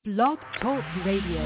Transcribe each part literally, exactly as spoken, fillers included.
Blog Talk Radio.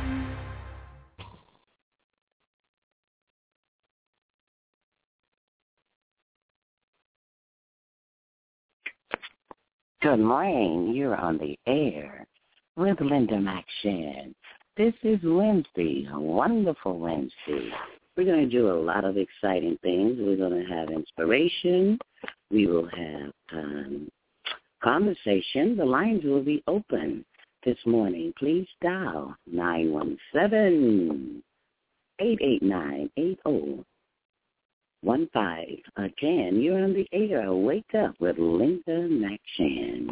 Good morning. You're on the air with Linda McShann. This is Wednesday, a wonderful Wednesday. We're going to do a lot of exciting things. We're going to have inspiration. We will have um, conversation. The lines will be open this morning. Please dial nine one seven, eight eight nine, eight zero one five. Again, you're on the air. Wake up with Linda McShann.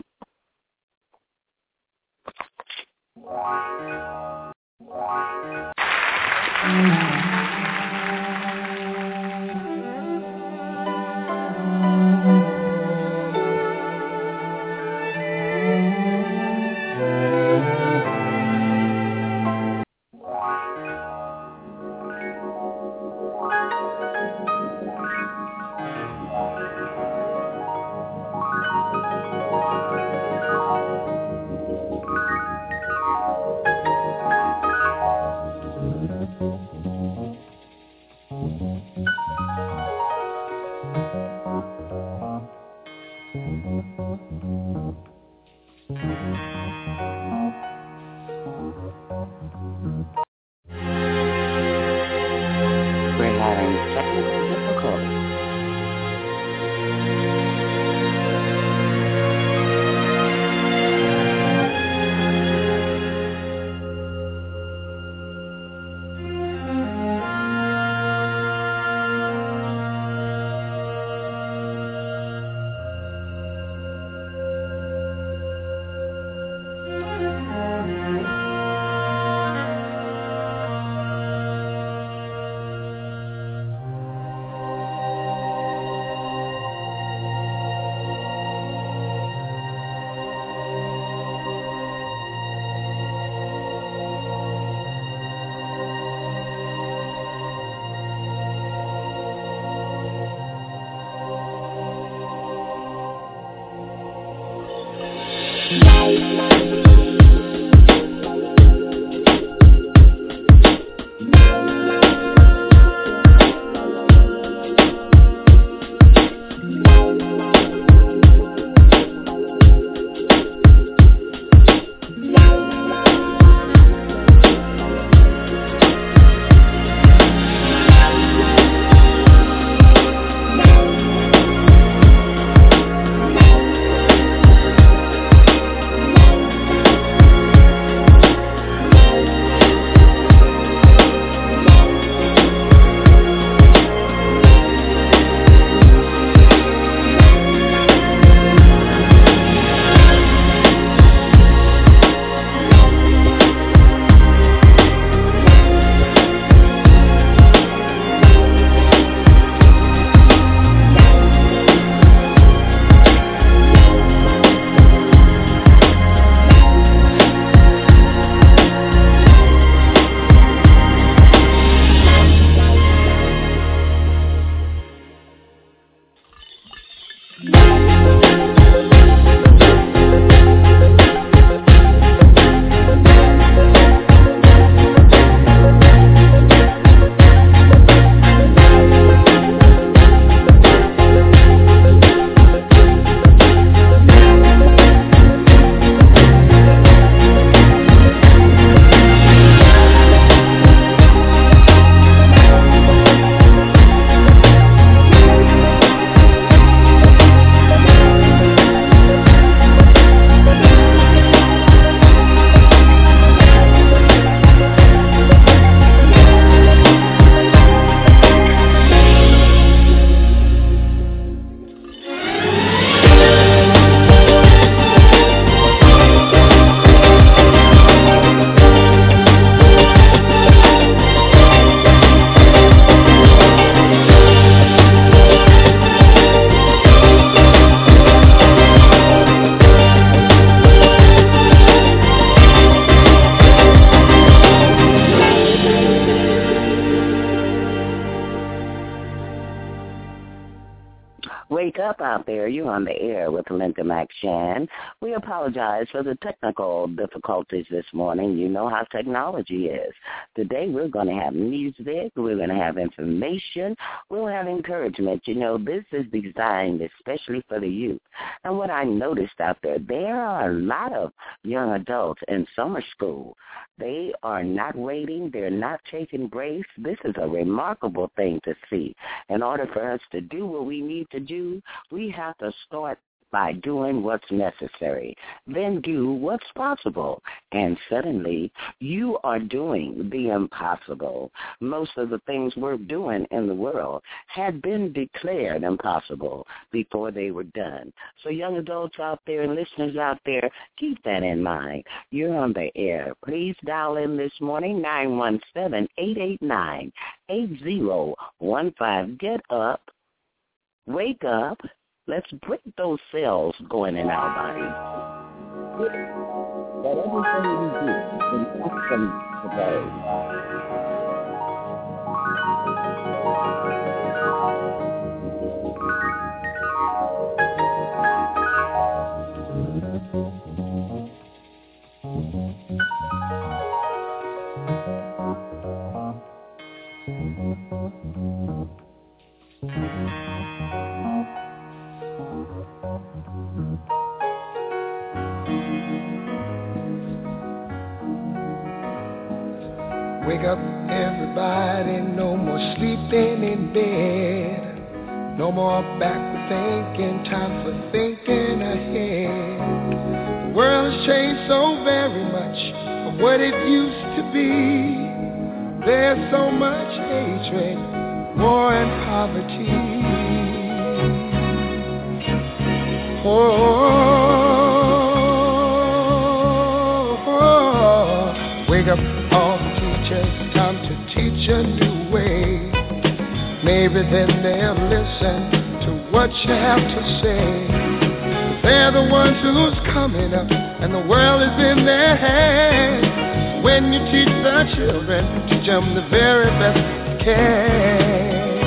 up out there. You're on the air with Linda McShan. We apologize for the technical difficulties this morning. You know how technology is. Today we're going to have music. We're going to have information. We'll have encouragement. You know, this is designed especially for the youth. And what I noticed out there, there are a lot of young adults in summer school. They are not waiting. They're not taking breaks. This is a remarkable thing to see. In order for us to do what we need to do, we have to start by doing what's necessary, then do what's possible. And suddenly, you are doing the impossible. Most of the things we're doing in the world had been declared impossible before they were done. So young adults out there and listeners out there, keep that in mind. You're on the air. Please dial in this morning, nine one seven, eight eight nine, eight zero one five. Get up. Wake up. Let's break those cells going in our bodies. That everything we do is awesome today. Wake up, everybody, no more sleeping in bed. No more backward thinking, time for thinking ahead. The world has changed so very much from what it used to be. There's so much hatred, war and poverty. Oh, oh, oh. Wake up, all teachers, time to teach a new way. Maybe then they'll listen to what you have to say. They're the ones who's coming up, and the world is in their hands. When you teach the children, teach them the very best you can.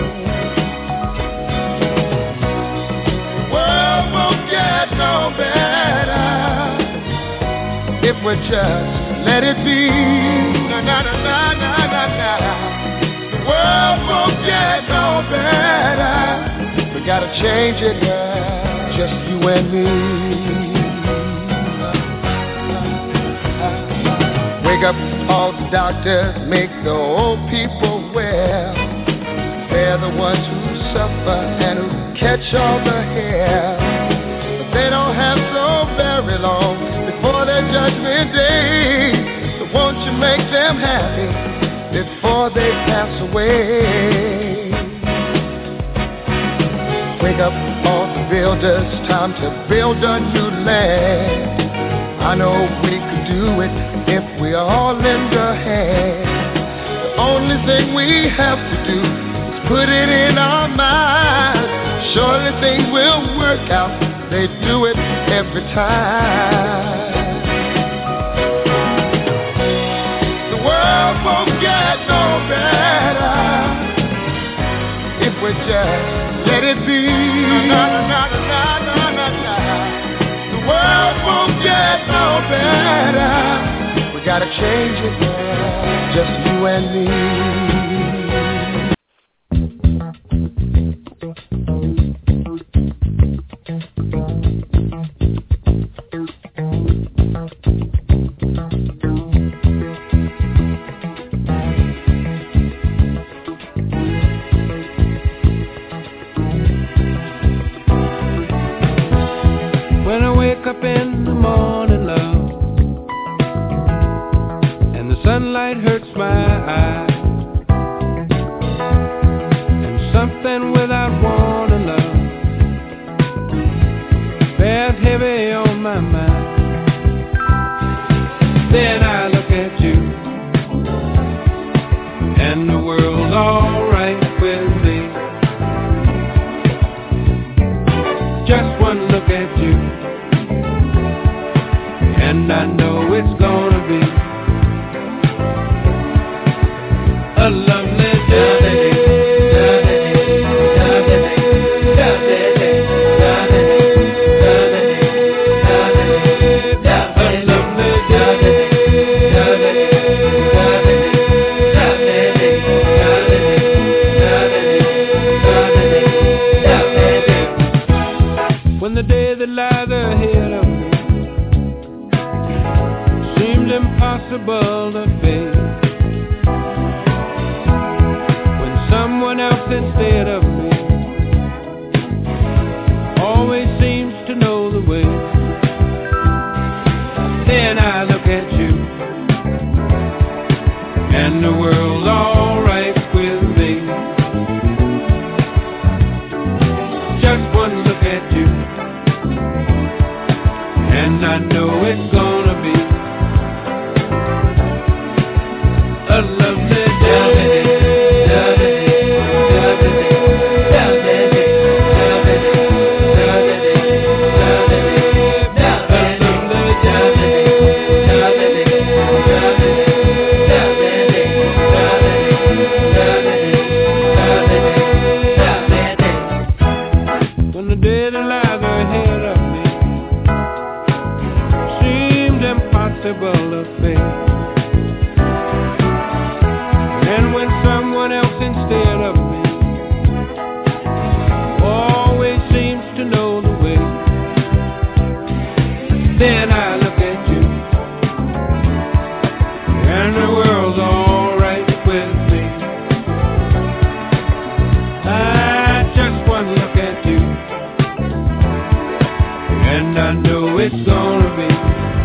The world won't get no better if we just let it be. Na na na na na na na. The world won't get no better. We gotta change it, girl, just you and me. Wake up, all the doctors, make the old people well. They're the ones who suffer and who catch all the hair. But they don't have so very long before their judgment day. So won't you make them happy before they pass away? Wake up, all the builders, time to build a new land. I know we could do it if we all lend a hand. The only thing we have to do is put it in our minds. Surely things will work out, they do it every time. The world won't get no better if we just let it be. Na, na, na, na, na, na, na. The world won't get no better. We gotta change it, girl, just you and me. impossible to face. When someone else instead of me always seems to know the way, then I look at you and the world's alright with me. Just one look at you and I know it's gonna be a lovely day. When the day that lies ahead of me seems impossible to face, and when someone else instead of me always seems to know the way, then I look at you and the world's alright with me. I just one look at you and I know it's gonna be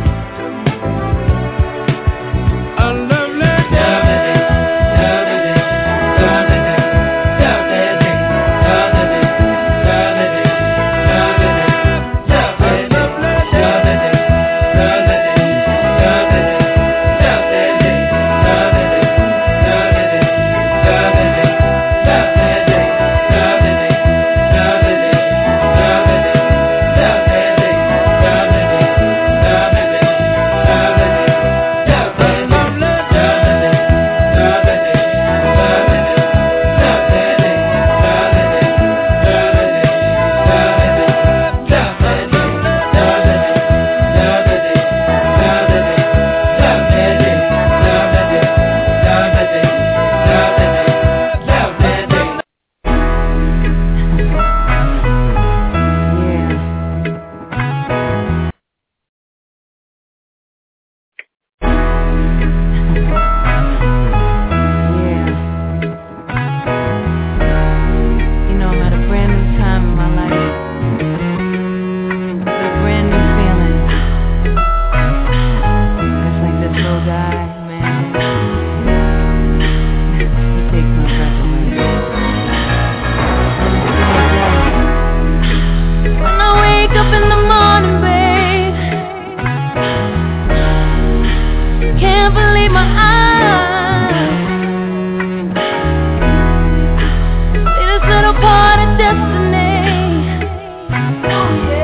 a lovely day.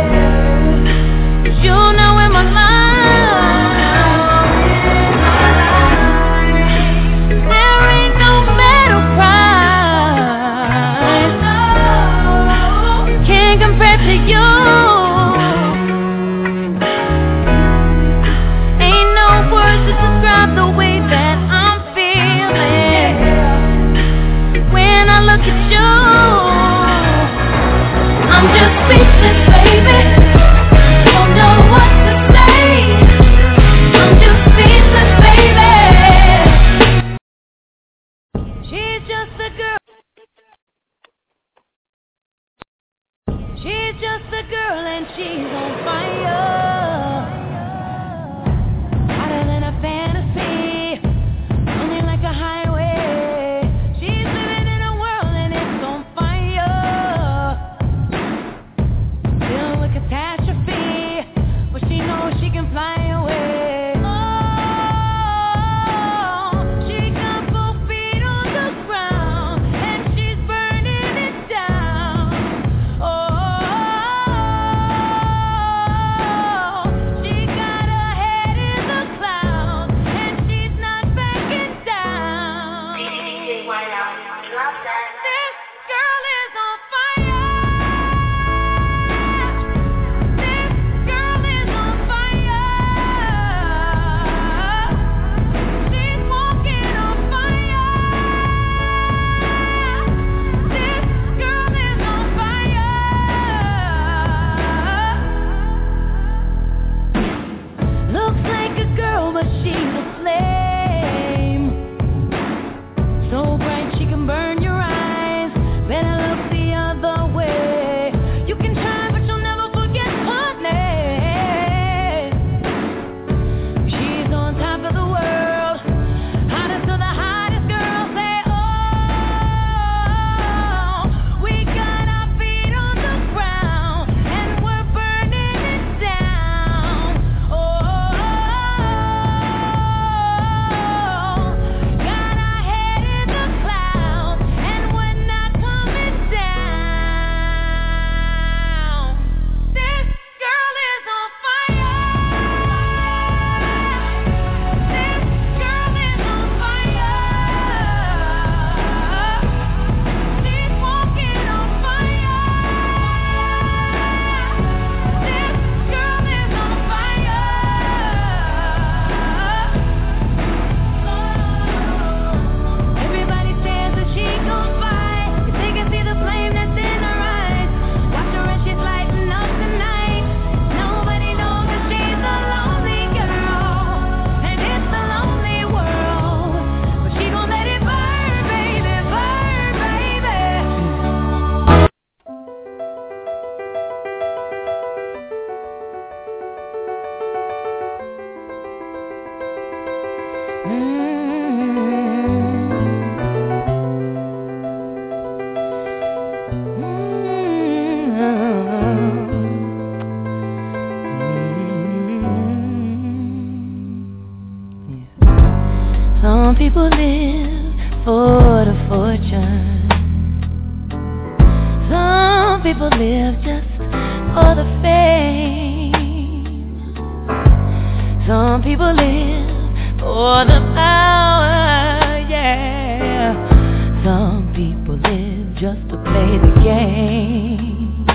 You know in my life Some people live for the fortune. Some people live just for the fame. Some people live for the power, yeah. Some people live just to play the game.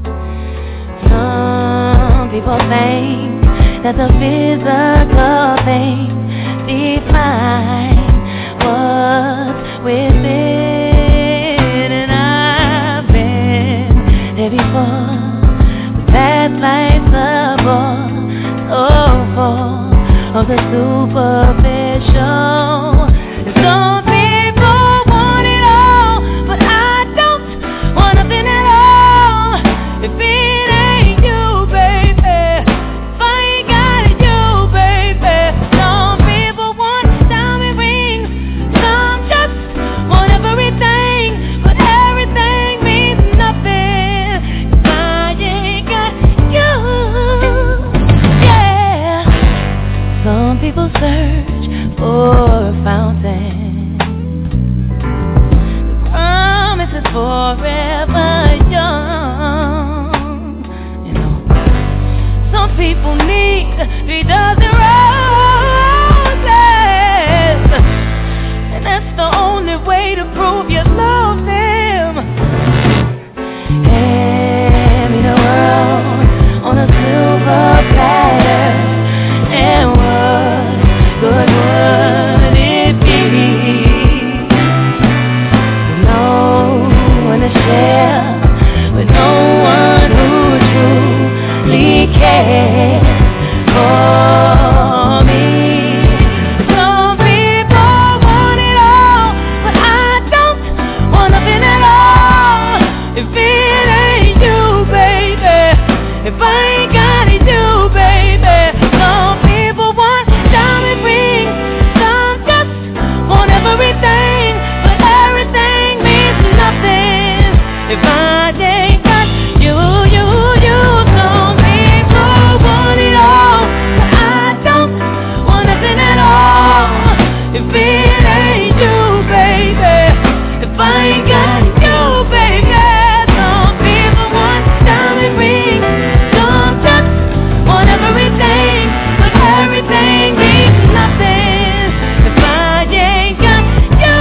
Some people think that the physical things define what's within, and I've been there before. But that life's a bore, so full of the superficial. And some people want it all, but I don't want nothing at all. If it ain't you, baby, if I ain't got it, you, baby. Some people want diamond rings, some just want everything, but everything means nothing if I ain't got you. Yeah. Some people search for a fountain. The promise is forever young. You know, some people need three dozen roses, and that's the only way to prove you love them. Hand me the world on a silver platter, and what good would it be? With no one to share, with no one who truly cares for me. Some people want it all, but I don't want nothing at all. If it ain't you, baby, if I ain't got it, you, baby. Some people want diamond rings, some just want everything, but everything means nothing if I ain't got you, you, you. Some people want it all, but I don't want nothing at all. If it ain't you, baby, if I ain't got you, baby. Some people want diamond rings, some just want everything, but everything means nothing if I ain't got you.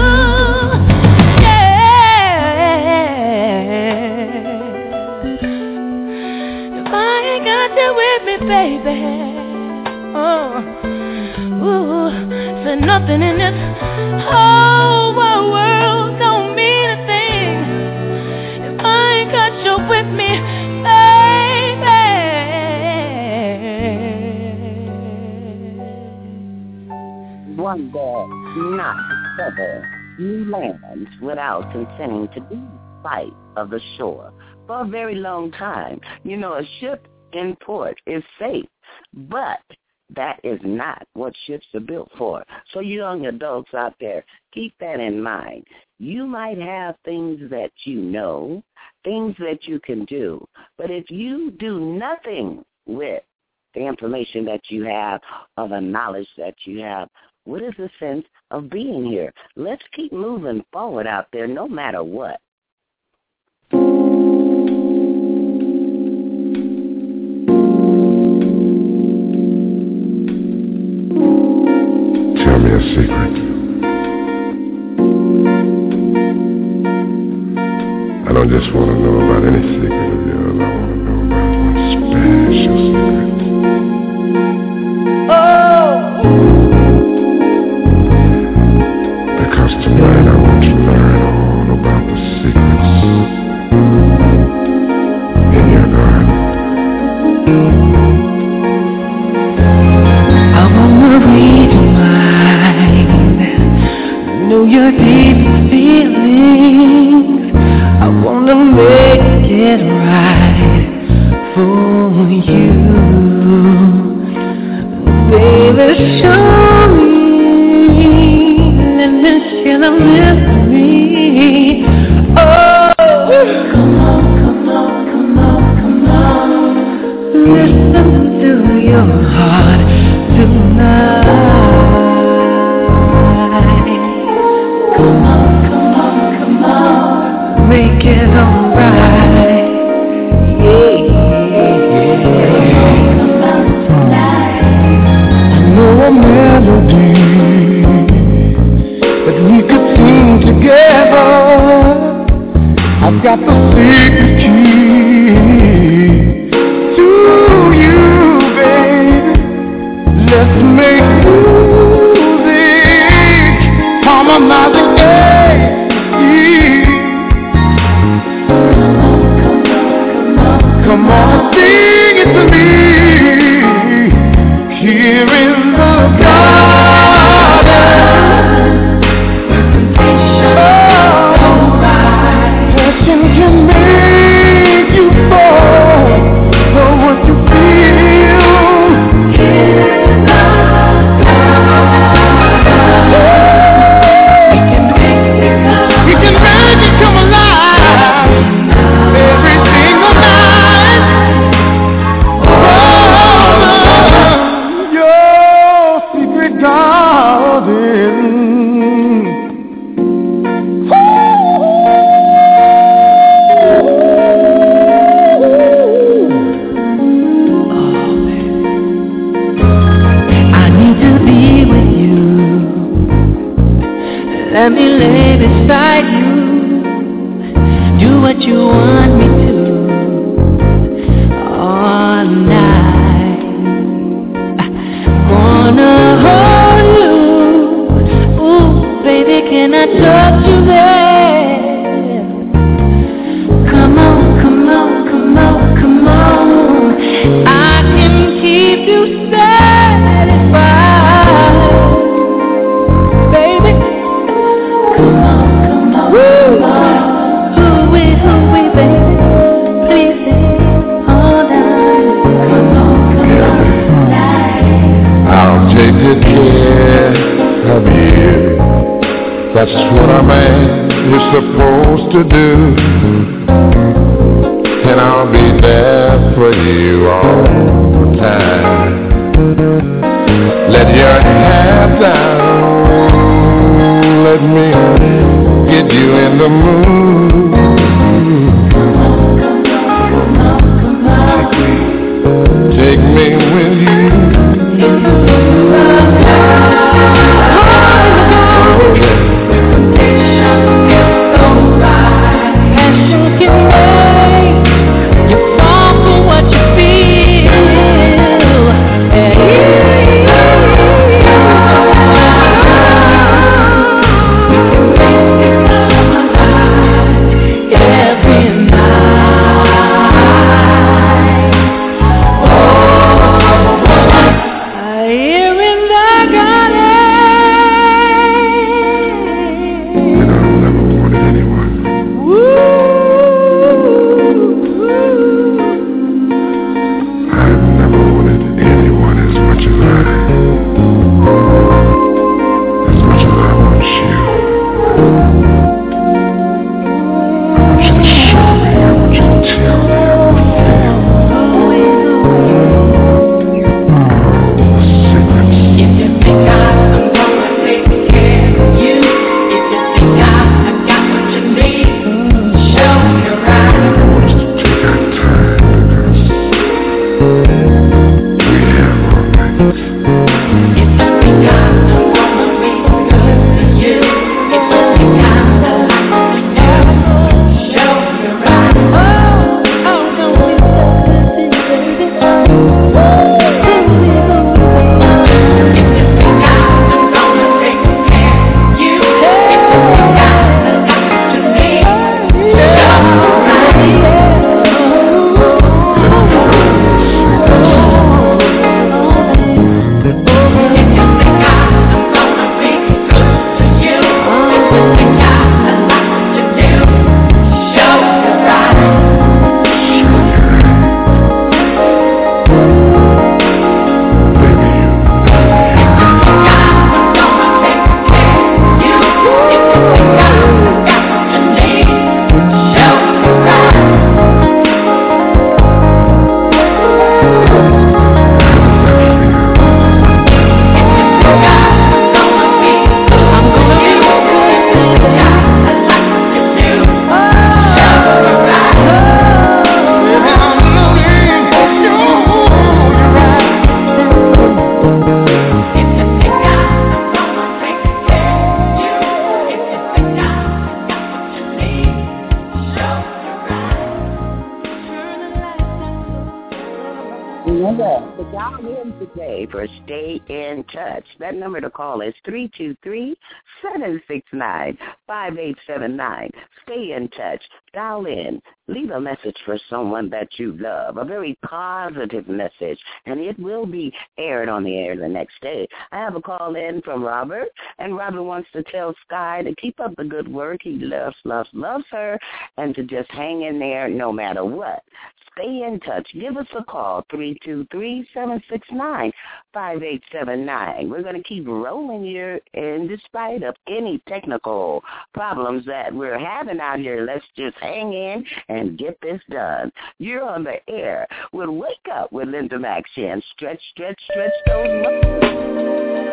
Yeah. If I ain't got you with me, baby. Oh, ooh, said nothing in this whole wide world don't mean a thing if I ain't got you with me, baby. One dare not discover new lands without consenting to be sight of the shore for a very long time. You know, a ship in port is safe, but that is not what ships are built for. So you young adults out there, keep that in mind. You might have things that you know, things that you can do, but if you do nothing with the information that you have or the knowledge that you have, what is the sense of being here? Let's keep moving forward out there no matter what. Tell me a secret. I don't just want to know about any secret of yours. I want to know about one special secret. Oh, Because tonight I want to learn all about the secrets in your garden. I wanna read your mind, know your deepest feelings. I wanna make it right for you. Baby, show me got the secret key to you, baby. Let's make music, harmonizing A, E. Come on and sing it to me. Here in the garden. Passion can make you fall for what you feel. In the garden, we can make it come alive every single night. Oh, your secret garden. Let me lay beside you, do what you want me to, all night. I wanna hold you, ooh, baby, can I touch you there? Come on, come on, come on, come on, I can keep you satisfied, baby. Come on, come on, come on. Hooey, hooey, baby. Please stay all night. Come on, come on, tonight. I'll take good care of you. That's what a man is supposed to do. And I'll be there for you all the time. Let your hair down. Let me get you in the mood. Take me with you. Passion can make you fall for what you feel. Yeah. today for Stay in Touch. That number to call is three two three, seven six nine, five eight seven nine. Stay in touch. Dial in. Leave a message for someone that you love, a very positive message, and it will be aired on the air the next day. I have a call in from Robert, and Robert wants to tell Sky to keep up the good work. He loves, loves, loves her, and to just hang in there no matter what. Stay in touch. Give us a call, three two three, seven six nine, five eight seven nine. We're going to keep rolling here in despite of any technical problems that we're having out here. Let's just hang in and get this done. You're on the air. We'll wake up with Linda McShan. Stretch, stretch, stretch those muscles.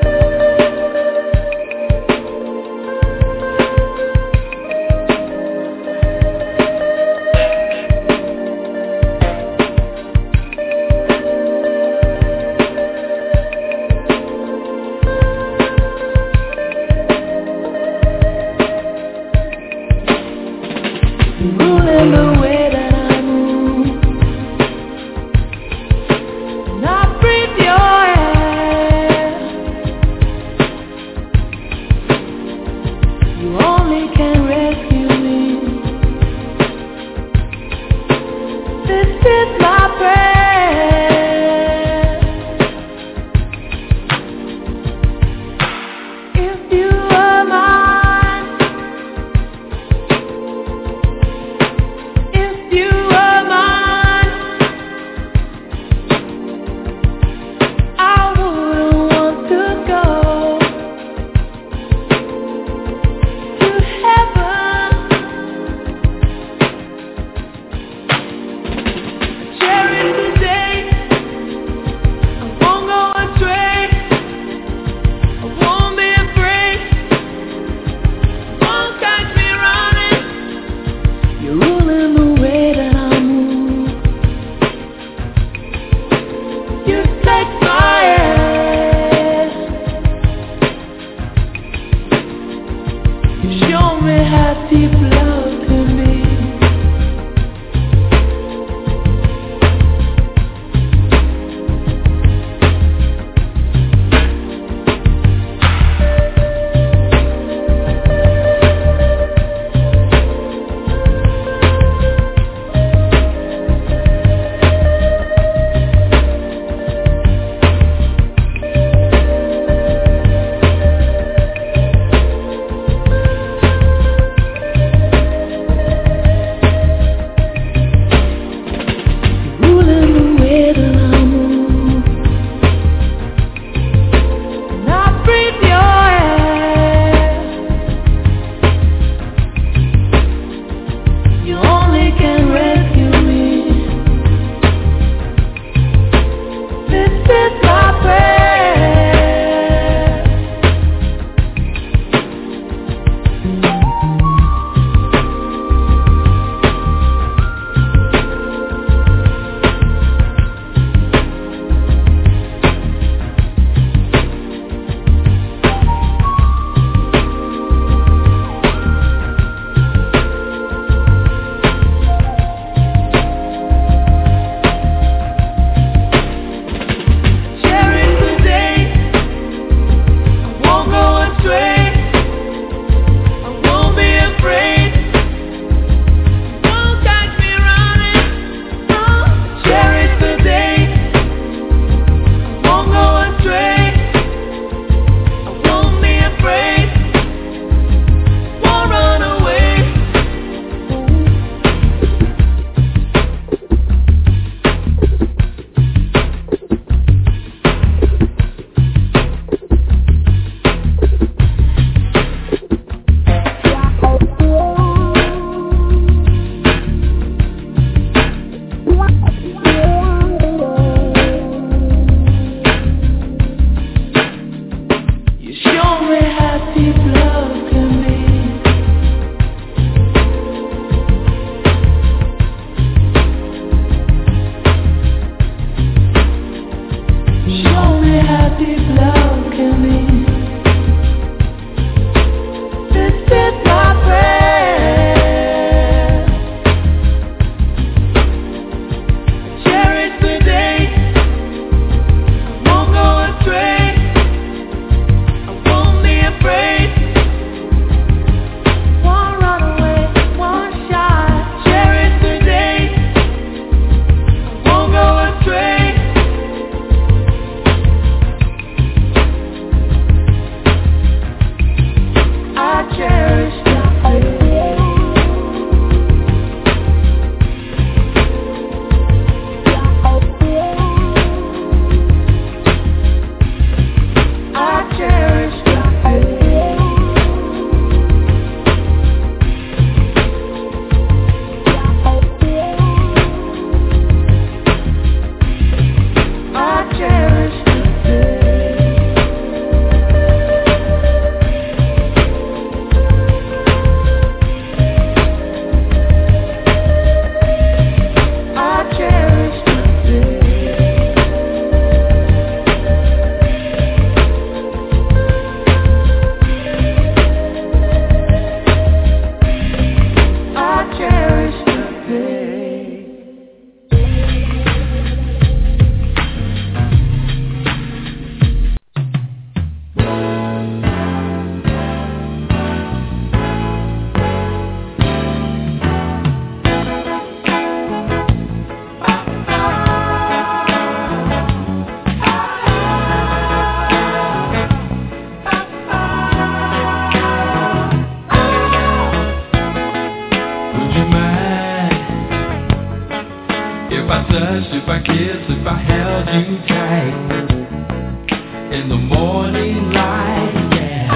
if I kissed, if I held you tight in the morning light, yeah.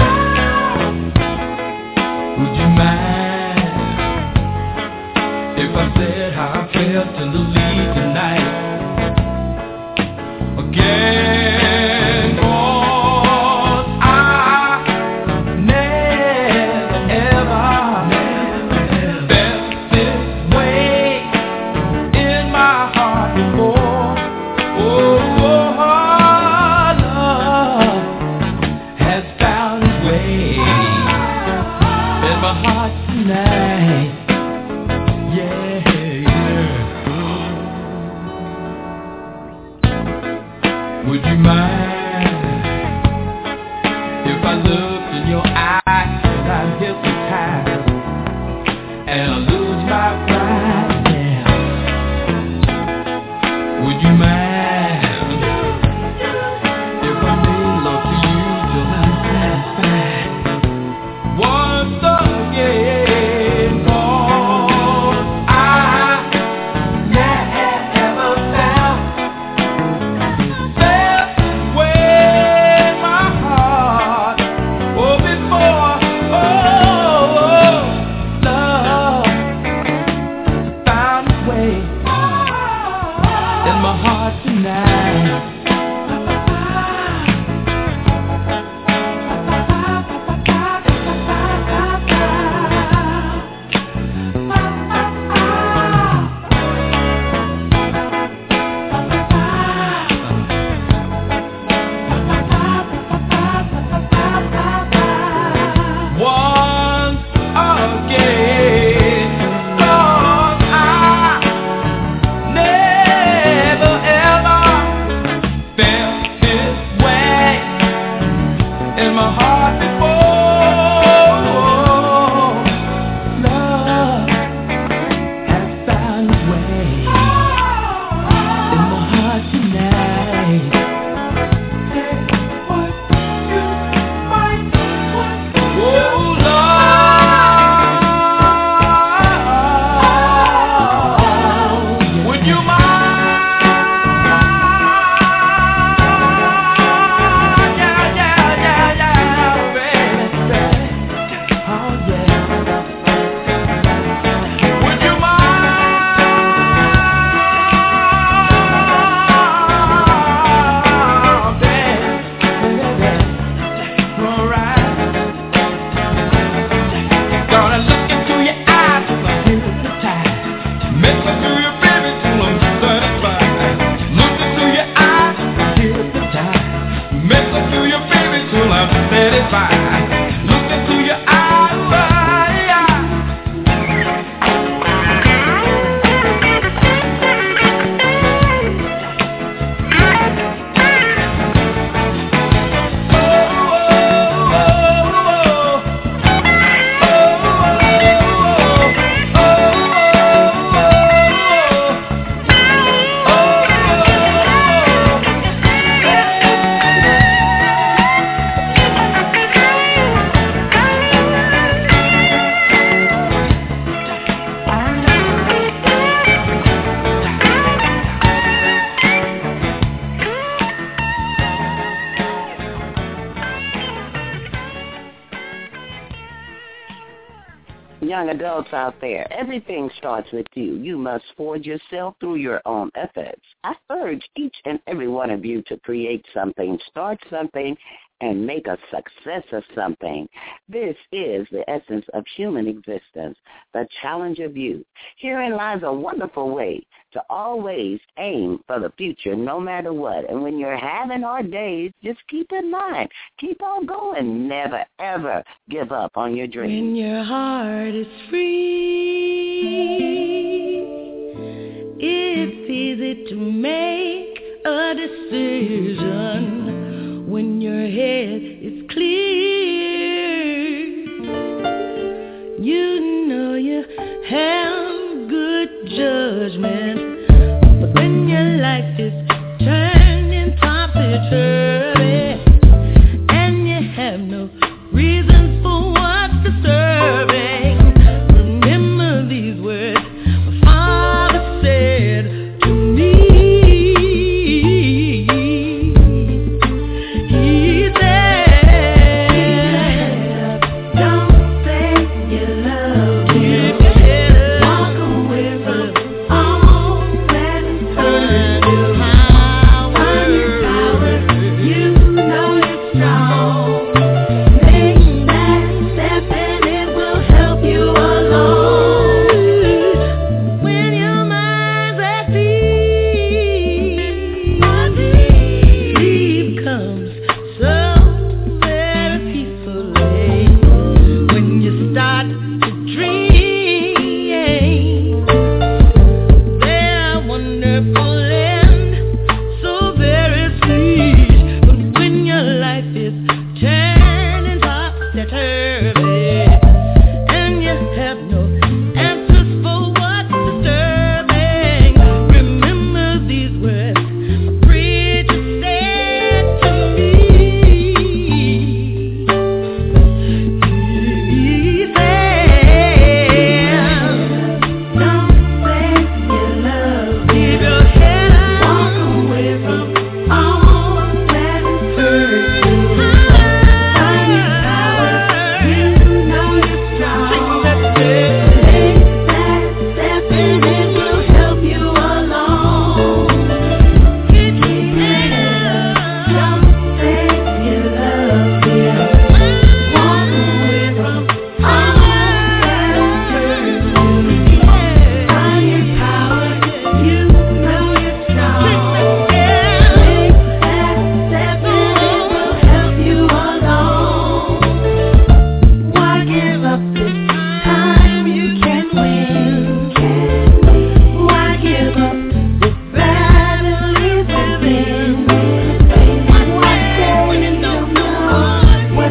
Would you mind if I said how I felt tenderly tonight? Again, 'cause I never ever, never ever felt this way in my heart before. Oh, love has found its way in my heart tonight. Yeah, yeah. Would you mind if I looked in your eyes and I hypnotize and I lose my pride? Yeah. Would you mind if I made love to you till I'm satisfied? Once again, 'cause I never felt felt this way in my heart. Oh, before, oh, love found its way in my heart tonight. Once again, 'cause I never ever felt this way in my heart before. Love has found its way in my heart tonight. Oh, love, would you mind? Yeah, yeah, yeah, yeah, baby. Oh, yeah. Would you mind, baby? All right. Gonna look into your eyes till I'm hypnotized. Make up to your baby till I'm satisfied. Look into your eyes, hypnotized. Make up to your baby till I'm satisfied. Look into your eyes, Young adults out there, everything starts with you. You must forge yourself through your own efforts. I urge each and every one of you to create something, start something, and make a success of something. This is the essence of human existence, the challenge of youth. Herein lies a wonderful way to always aim for the future no matter what. And when you're having hard days, just keep in mind, keep on going. Never, ever give up on your dreams. When your heart is free, it's easy to make a decision. When your head is clear, you know you have good judgment. But when your life is turning topsy-turvy and you have no reason for what's disturbing, remember these words my father said to me.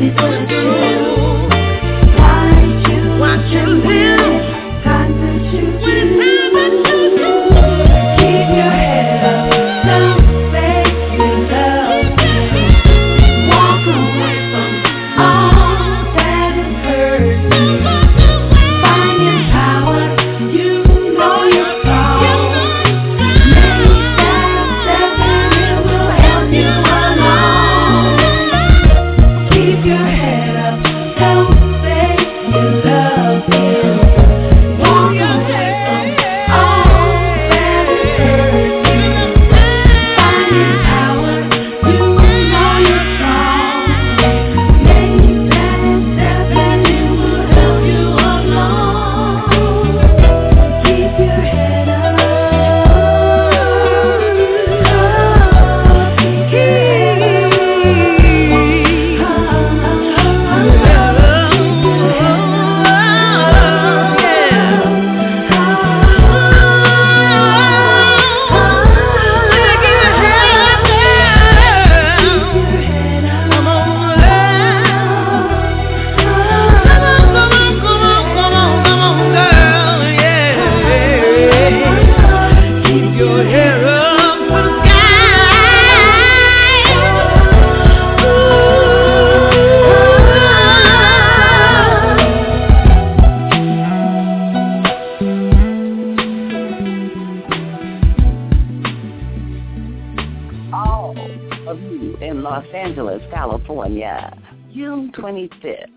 June twenty-fifth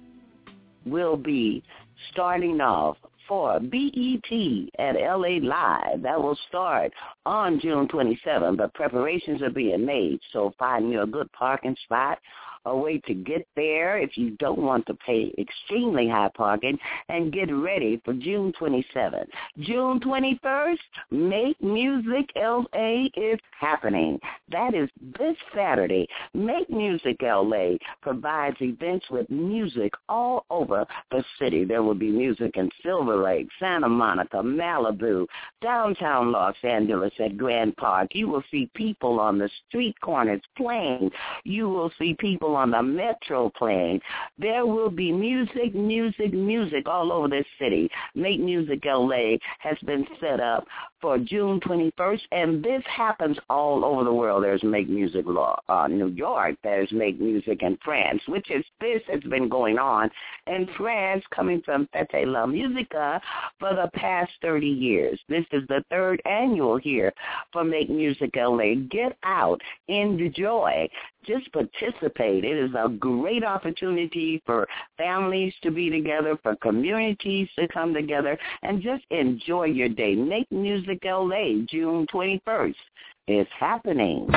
will be starting off for B E T at L A Live. That will start on June twenty-seventh, but preparations are being made, so find you a good parking spot, a way to get there if you don't want to pay extremely high parking, and get ready for June twenty-seventh. June twenty-first, Make Music L A is happening. That is this Saturday. Make Music L A provides events with music all over the city. There will be music in Silver Lake, Santa Monica, Malibu, downtown Los Angeles at Grand Park. You will see people on the street corners playing. You will see people on the metro playing. There will be music, music, music all over this city. Make Music L A has been set up for June twenty-first, and this happens all over the world. There's Make Music Law, uh, New York. There's Make Music in France, which is this has been going on in France, coming from Fête La Musica for the past thirty years. This is the third annual here for Make Music L A. Get out, enjoy, just participate. It is a great opportunity for families to be together, for communities to come together, and just enjoy your day. Make Music L A, June twenty-first. It's happening.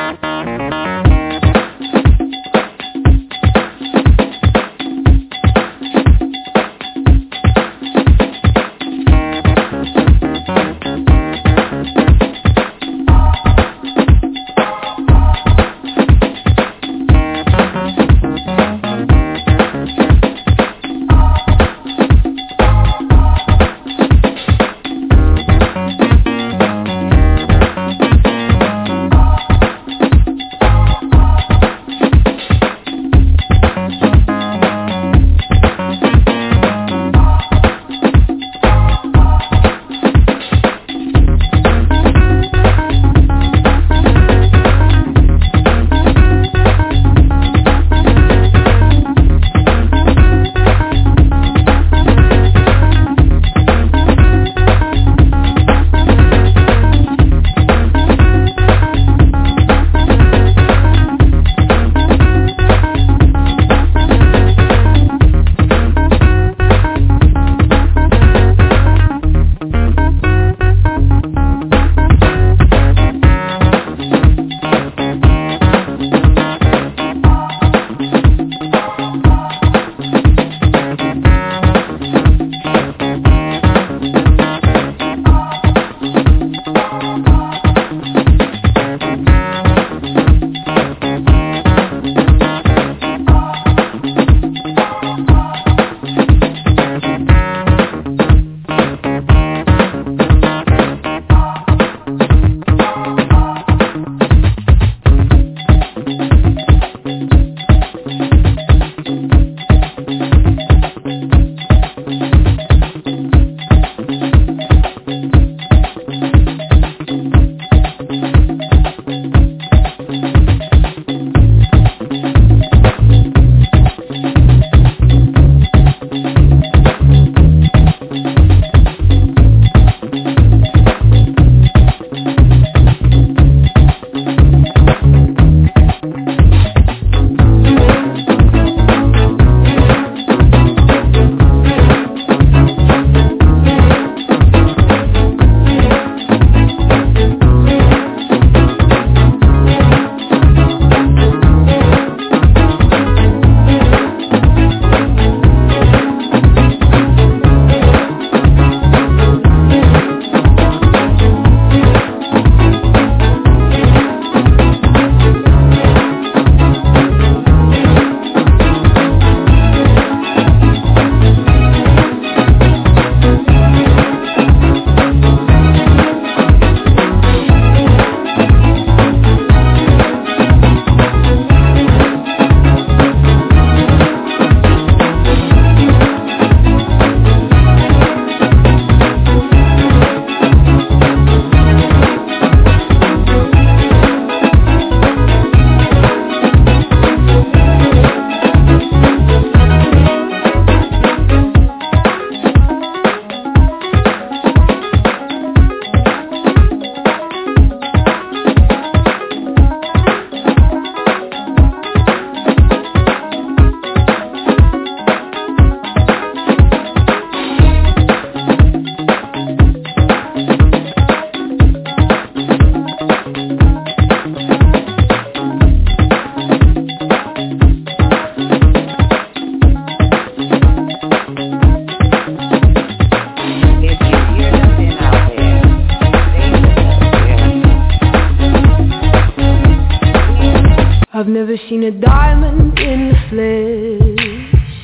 never seen a diamond in the flesh.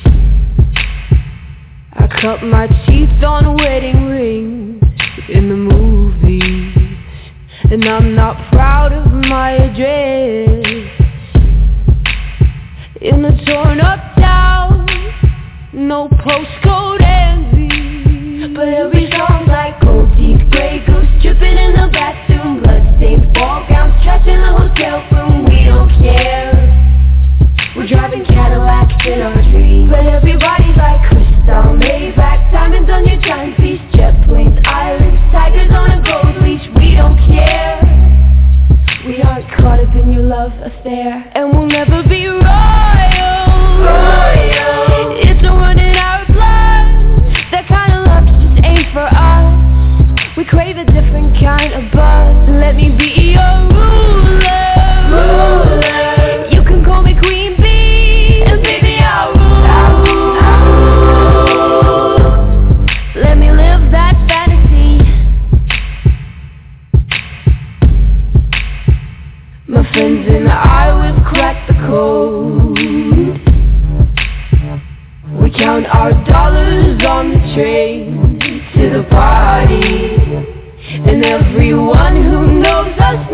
I cut my teeth on wedding rings in the movies, and I'm not proud of my address. In a torn up town, no postcode envy, but every song's like gold teeth, grey goose dripping in the bathroom, bloodstained ball gowns, trash in the hotel room. We don't care. We're driving Cadillacs in our dreams, but everybody's like crystal, Maybach, diamonds on your timepiece, jet planes, islands, tigers on a gold leash. We don't care. We aren't caught up in your love affair, and we'll never be royal. Royal. It's a run in our blood. That kind of luck just ain't for us. We crave a different kind of buzz. Let me be your ruler. Ruler. You can call me Queen Bee, and baby I'll rule. I'll rule. Let me live that fantasy. My friends and I, we've cracked the code. We count our dollars on the train to the party, and everyone who knows us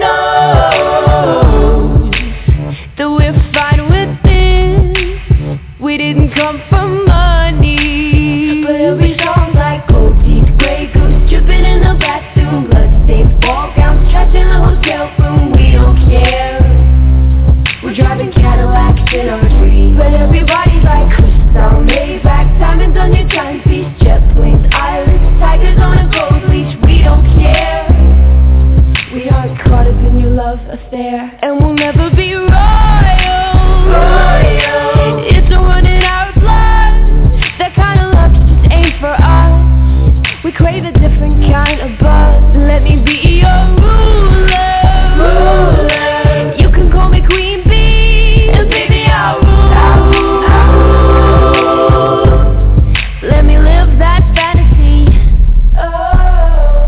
knows that we're fine with this. We didn't come for money, but every song's like gold teeth, grey goose dripping in the bathroom, bloodstained ball gowns, trash in the hotel room. We don't care. We're driving Cadillacs in our dreams, but everybody's like crystal, Maybach, diamonds on your timepiece, jet planes, islands, tigers on a gold leash. We don't care. We aren't caught up in your love affair, and we'll never be royal. Royal. It's a run in our blood. That kind of luck just ain't for us. We crave a different kind of buzz. Let me be your ruler. Ruler. You can call me Queen Bee, and baby I'll rule. I'll rule. I'll rule. Let me live that fantasy. Oh,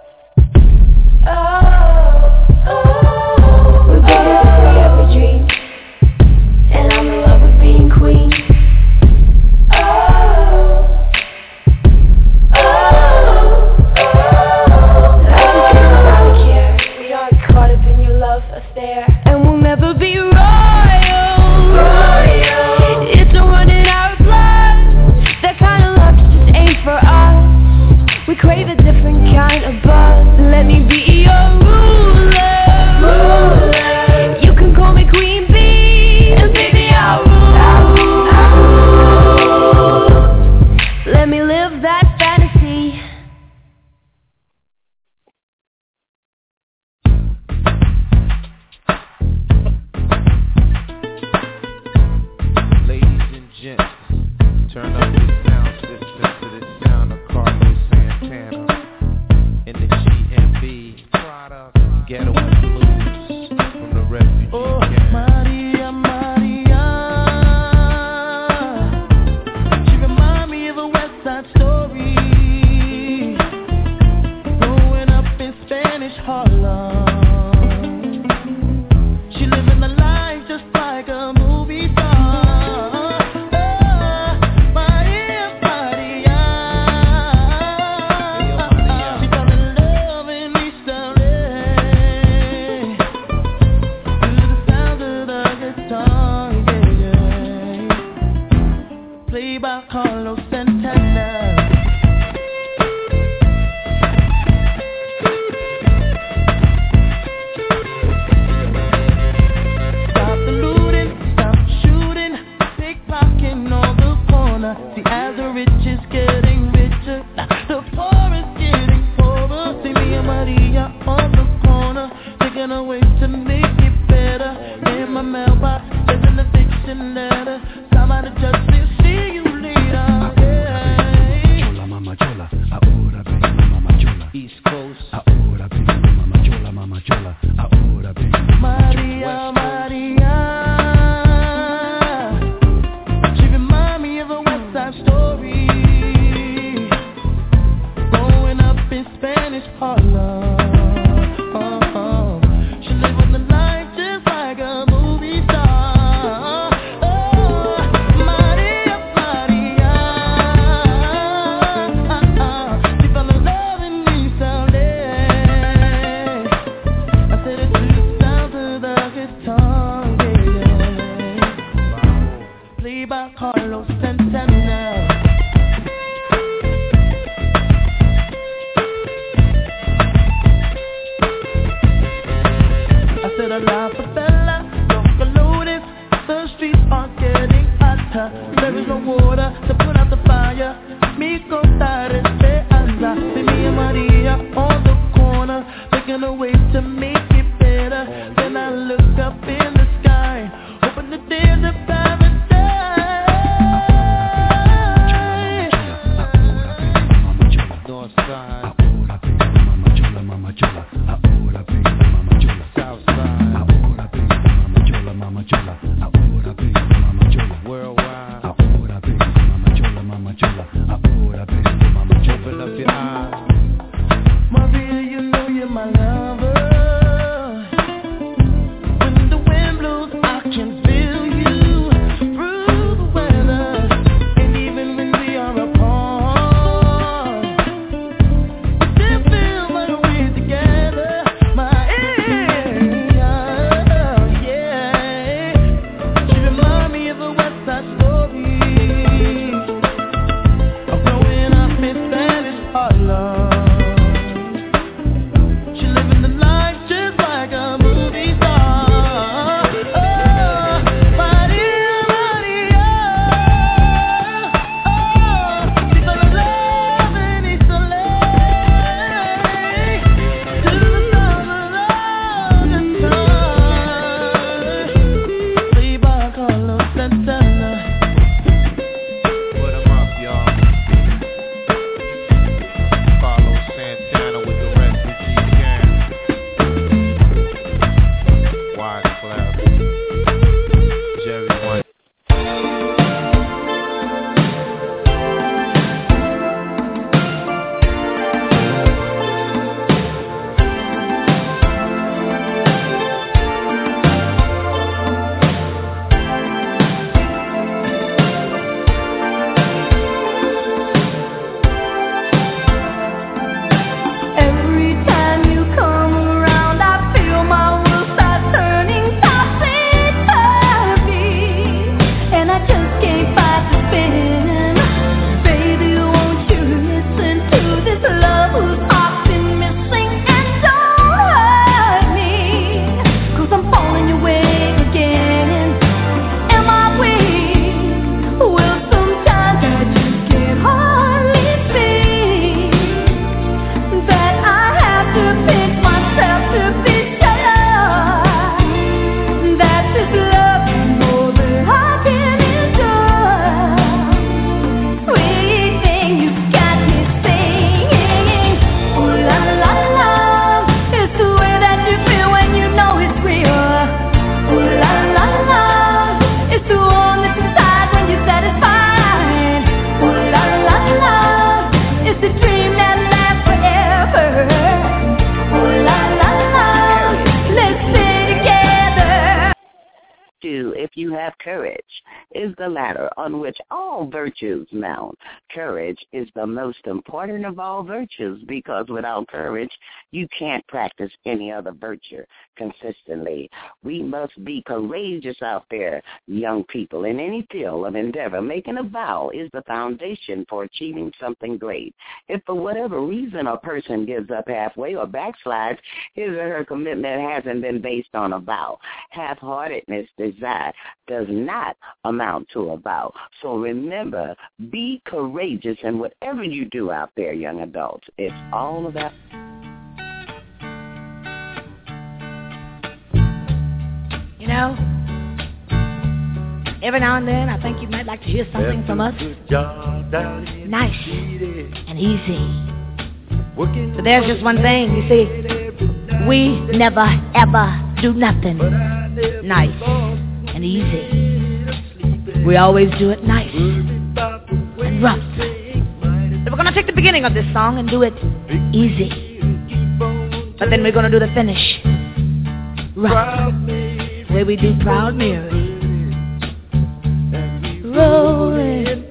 oh, oh. We're better than we ever dreamed, and I'm in love with being queen. Oh, oh, oh. I don't care about the care. We aren't caught up in your love affair, and we'll never be royal. Royal. It's a run in our blood. That kind of luck just ain't for us. We crave a different kind of buzz. Let me be your ruler. Ruler. You can call me Queen Bee, and baby I'll rule. I'll rule. I'll rule. Let me live that fantasy. Ladies and gents, turn up your sound system to the sound of Carlos Santana in the G M B Ghetto and Blues from the Refugee Oh, Camp. Maria, Maria, she remind me of a West Side Story, growing up in Spanish Harlem. She living the life just like a movie star. Oh, Maria, Maria, she fell in love in East L A to the sound of the guitar, yeah, yeah. Played by Carlos Santana. Stop the looting, stop the shooting, pickpocketing on the corner. See, as the rich is getting richer, the poor is getting poorer. See me and Maria on the corner, thinking of ways to make it better. In my mailbox, there's an eviction letter. Somebody just said, see you later. Yeah. have courage is the ladder on which all virtues mount. Courage is the most important of all virtues because without courage, you can't practice any other virtue consistently. We must be courageous out there, young people, in any field of endeavor. Making a vow is the foundation for achieving something great. If for whatever reason a person gives up halfway or backslides, his or her commitment hasn't been based on a vow. Half-heartedness desire does not amount to a vow. So remember, be courageous in whatever you do out there, young adults. It's all about... You know, every now and then I think you might like to hear something from us. Nice and easy. But there's just one thing, you see. We never, ever do nothing nice and easy. We always do it nice and rough. So we're going to take the beginning of this song and do it easy. But then we're going to do the finish rough. The way we do Proud Mary. Rolling,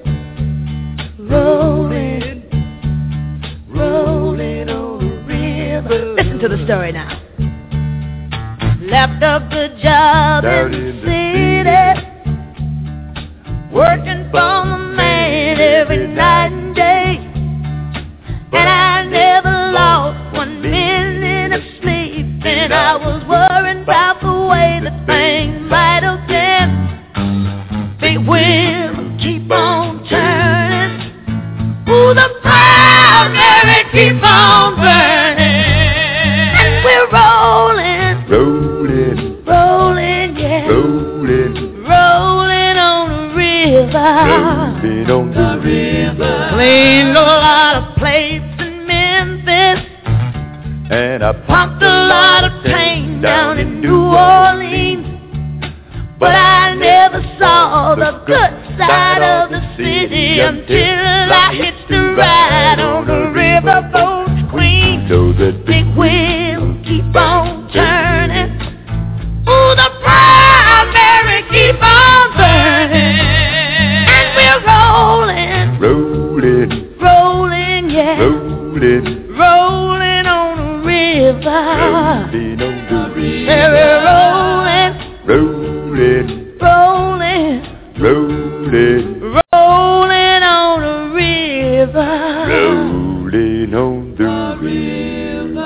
rolling, rolling on the river. Listen to the story now. Left a good job in the city, working for the man every night and day, and I never lost one minute of sleep, and I was worried about the way that things might have been. Big wheel keep on turning, ooh, the Proud Mary keep on burning, and we're rolling, rolling, rolling, yeah, rolling, rolling on the river, rolling on the river. Cleaned a lot of plates in Memphis, and I pumped a lot of pain down in New Orleans. But I never saw the good side of the city until I hitched the ride on the riverboat queen. So the big wheel keep on turning, ooh, the Proud Mary keep on burning, and we're rolling, rolling, rolling, yeah, rolling, rolling on the river, rolling on the river, yeah, we're rolling, rolling. Rolling, rolling, rolling on the river, rolling on the river.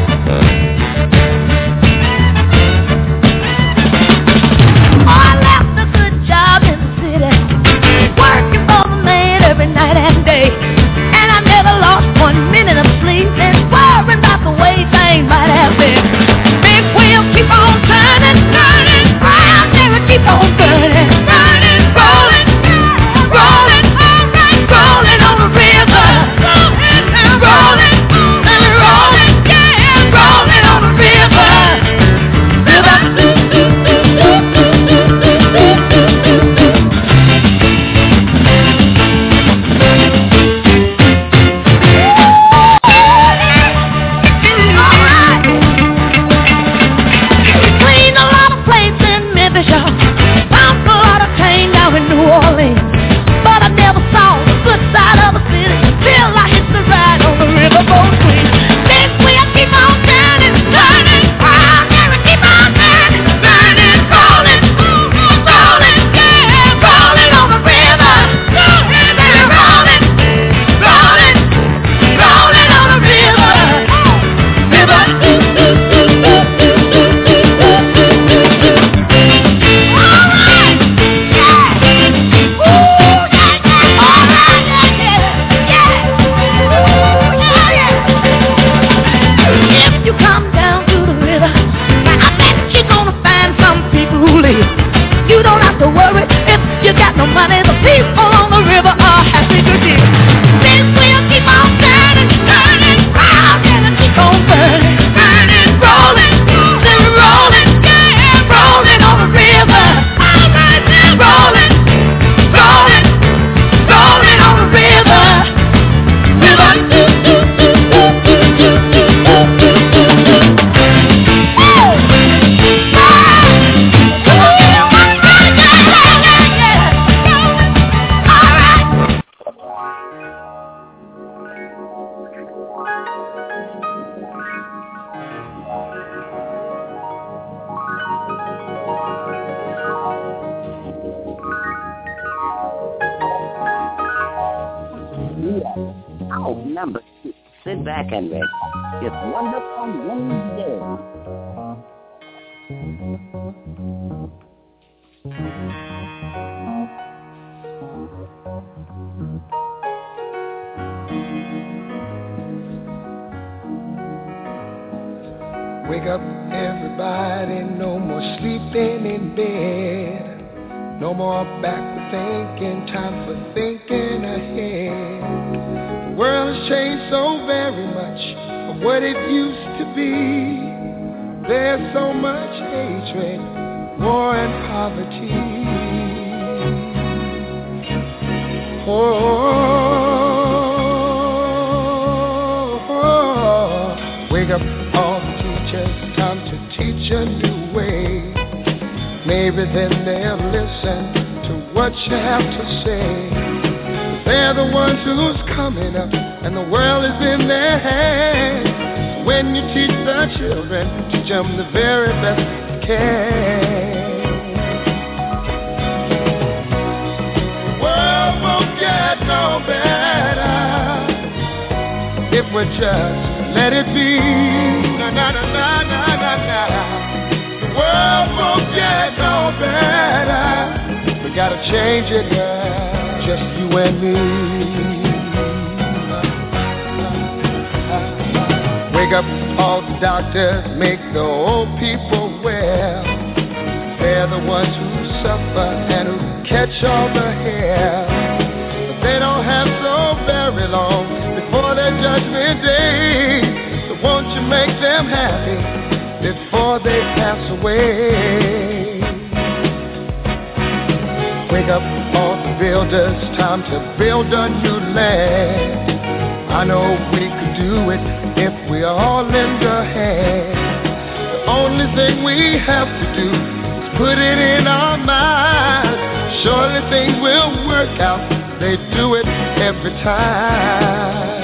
Oh, I left number two. Sit back and rest. It's Wonderful Wednesday. Wake up, everybody, no more sleeping in bed. No more backward thinking, time for thinking ahead. The world has changed so very much from what it used to be. There's so much hatred, war and poverty. Oh, oh, wake up all the teachers, time to teach a new way. Maybe then they'll listen to what you have to say. They're the ones who's coming up, and the world is in their hands. When you teach the children, teach them the very best you can. The world won't get no better if we just let it be. Na na na na na na na. The world won't get no better. We gotta change it, yeah, just you and me. Wake up all the doctors, make the old people well. They're the ones who suffer and who catch all the hair. But they don't have so very long before their judgment day. So won't you make them happy before they pass away? Wake up all the builders, time to build a new land. I know we could do it if we all lend a hand. The only thing we have to do is put it in our minds. Surely things will work out, they do it every time.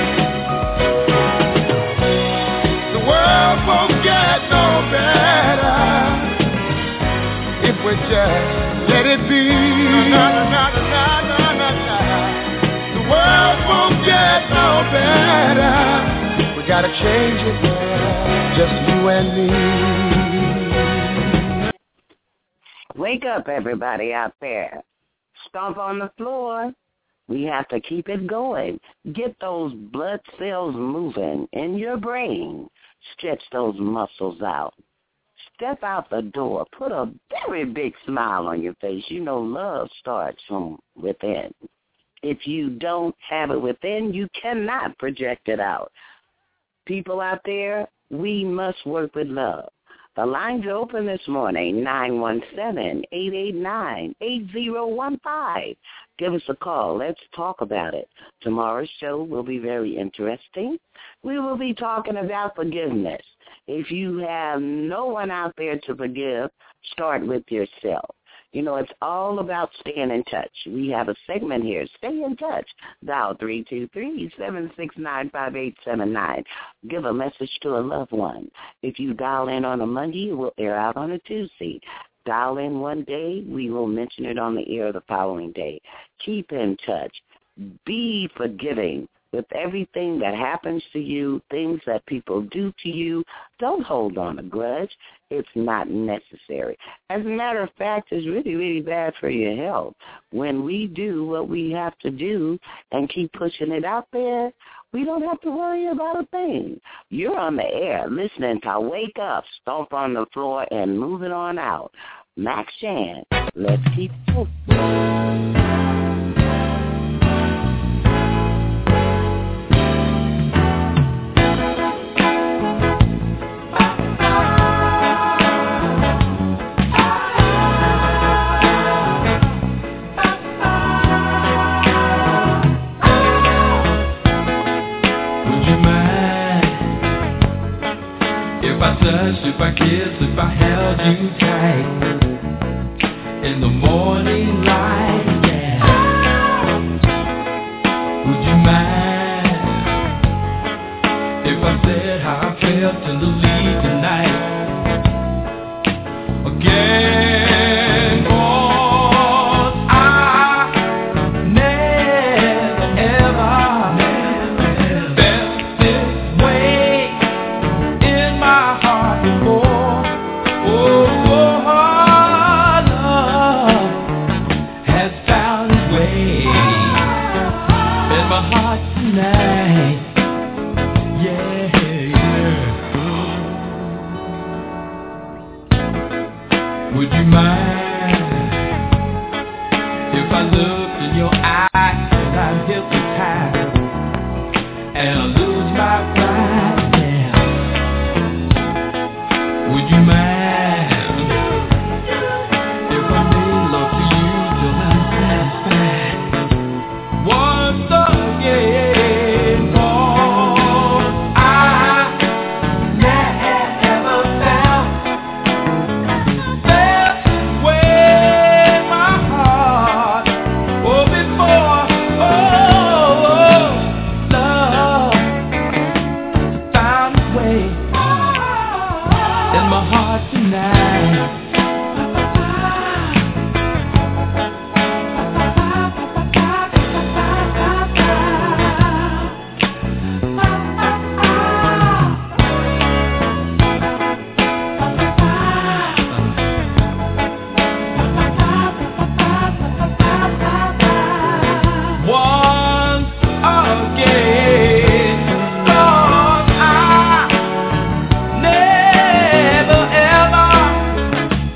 The world won't get no better if we just let it be. Na, na, na, na, na, na, na. The world won't get no better. We gotta change it, yeah, just you and me. Wake up, everybody out there. Stomp on the floor. We have to keep it going. Get those blood cells moving in your brain. Stretch those muscles out. Step out the door. Put a very big smile on your face. You know love starts from within. If you don't have it within, you cannot project it out. People out there, we must work with love. The lines are open this morning, nine one seven, eight eight nine, eight zero one five. Give us a call. Let's talk about it. Tomorrow's show will be very interesting. We will be talking about forgiveness. If you have no one out there to forgive, start with yourself. You know, it's all about staying in touch. We have a segment here, Stay in Touch. Dial three two three, seven six nine, five eight seven nine. Give a message to a loved one. If you dial in on a Monday, it will air out on a Tuesday. Dial in one day, we will mention it on the air the following day. Keep in touch. Be forgiving. With everything that happens to you, things that people do to you, don't hold on a grudge. It's not necessary. As a matter of fact, it's really, really bad for your health. When we do what we have to do and keep pushing it out there, we don't have to worry about a thing. You're on the air listening to Wake Up, Stomp on the Floor, and Moving On Out. Max Chan, let's keep moving. If I kissed, if I held you tight in the morning light, yeah. Would you mind if I said how I felt in the lead tonight? Again, 'cause I never ever, never Would you mind if I look in your eyes and I hypnotize and I lose my pride now? Would you mind if I made love to you till I'm satisfied? Once again, 'cause I never found that way my heart, oh, before, oh, love found its way in my heart tonight. Once again, 'cause I never ever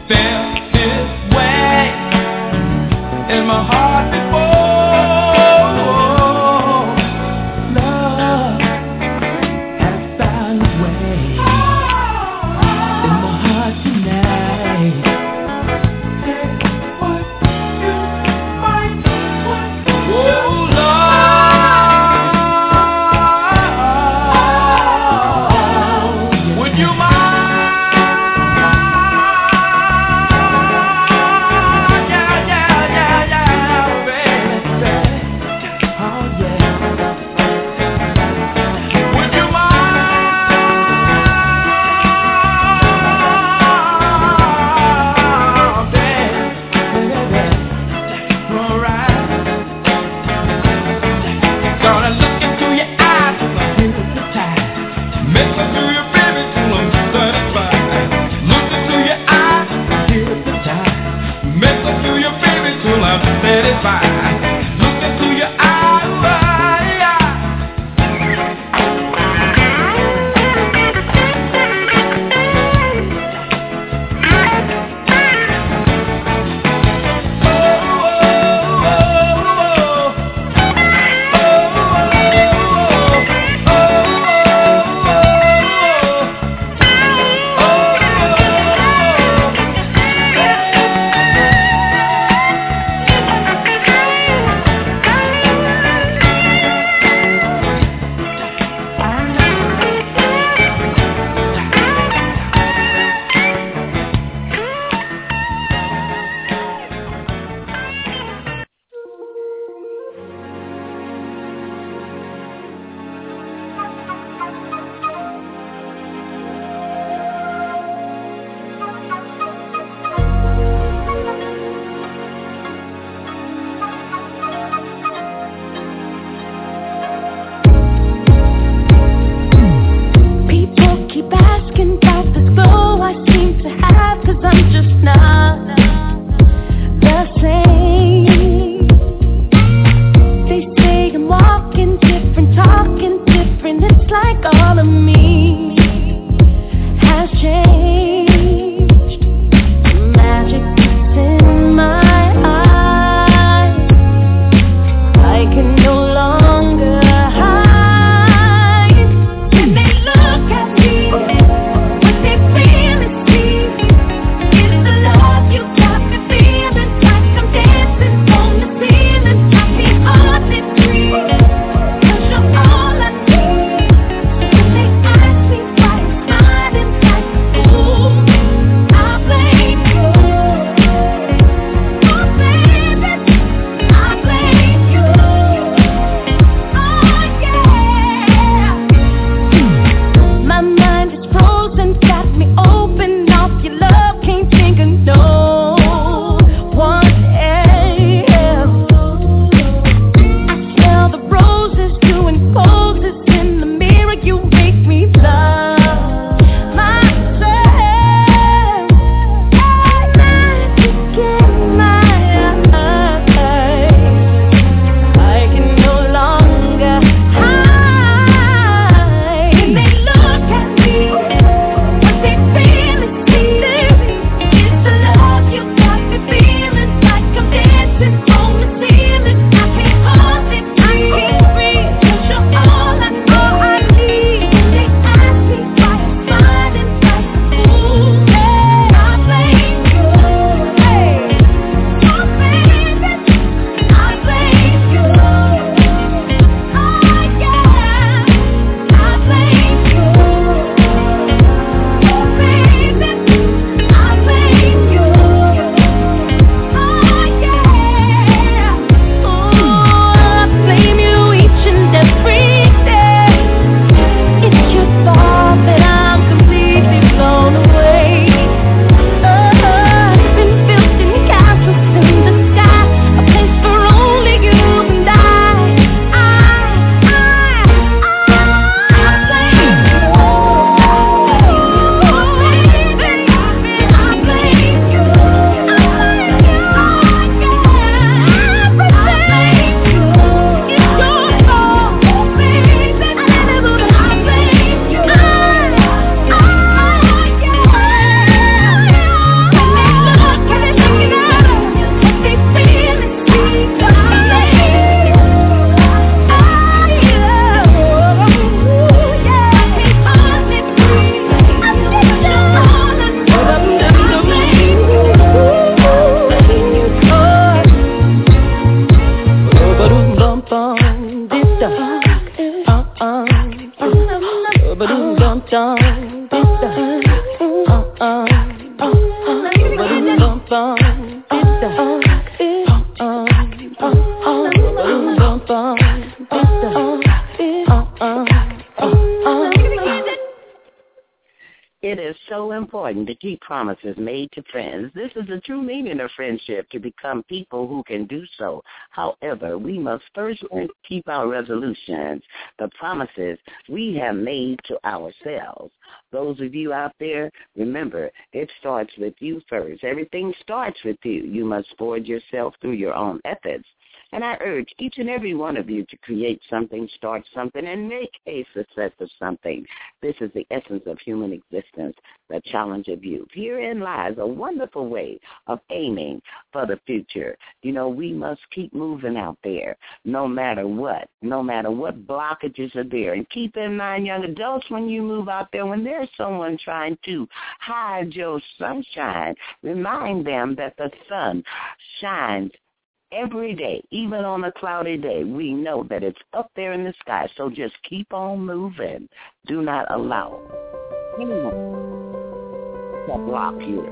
It is so important to keep promises made to friends. This is the true meaning of friendship, to become people who can do so. However, we must first learn to keep our resolutions, the promises we have made to ourselves. Those of you out there, remember, it starts with you first. Everything starts with you. You must forge yourself through your own efforts. And I urge each and every one of you to create something, start something, and make a success of something. This is the essence of human existence, the challenge of youth. Herein lies a wonderful way of aiming for the future. You know, we must keep moving out there, no matter what, no matter what blockages are there. And keep in mind, young adults, when you move out there, when there's someone trying to hide your sunshine, remind them that the sun shines every day, even on a cloudy day. We know that it's up there in the sky, so just keep on moving. Do not allow anyone to block you.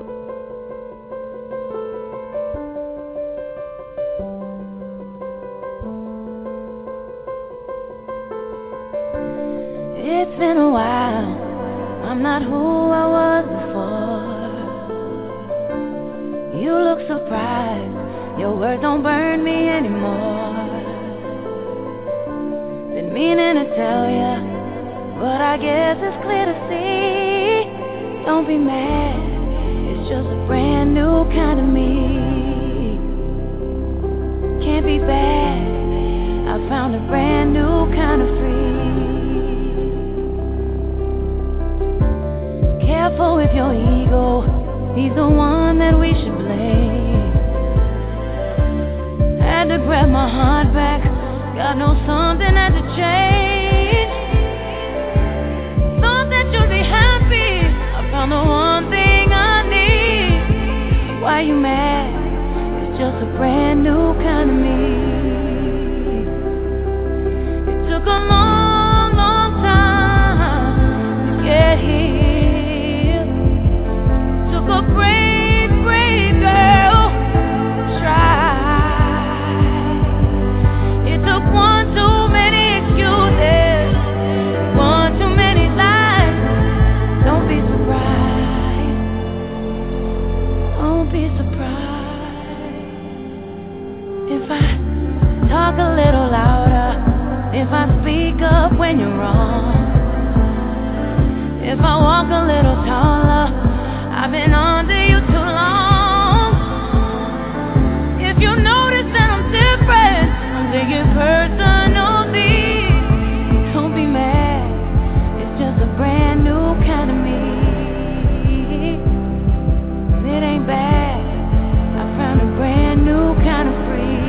It's been a while, I'm not who I was before. You look surprised, your words don't burn me anymore. Been meaning to tell ya, but I guess it's clear to see. Don't be mad, it's just a brand new kind of me. Can't be bad, I found a brand new kind of free. Careful with your ego, he's the one that we should blame. Had to grab my heart back, God knows something had to change. Thought that you'd be happy, I found the one thing I need. Why you mad? It's just a brand new kind of me. It took a long, long time to get here. It took a brave, brave girl to try. One too many excuses, one too many lies. Don't be surprised, don't be surprised if I talk a little louder, if I speak up when you're wrong, if I walk a little taller. I've been under you too long. If you notice that I'm different, take it personally. Don't be mad, it's just a brand new kind of me. It ain't bad, I found a brand new kind of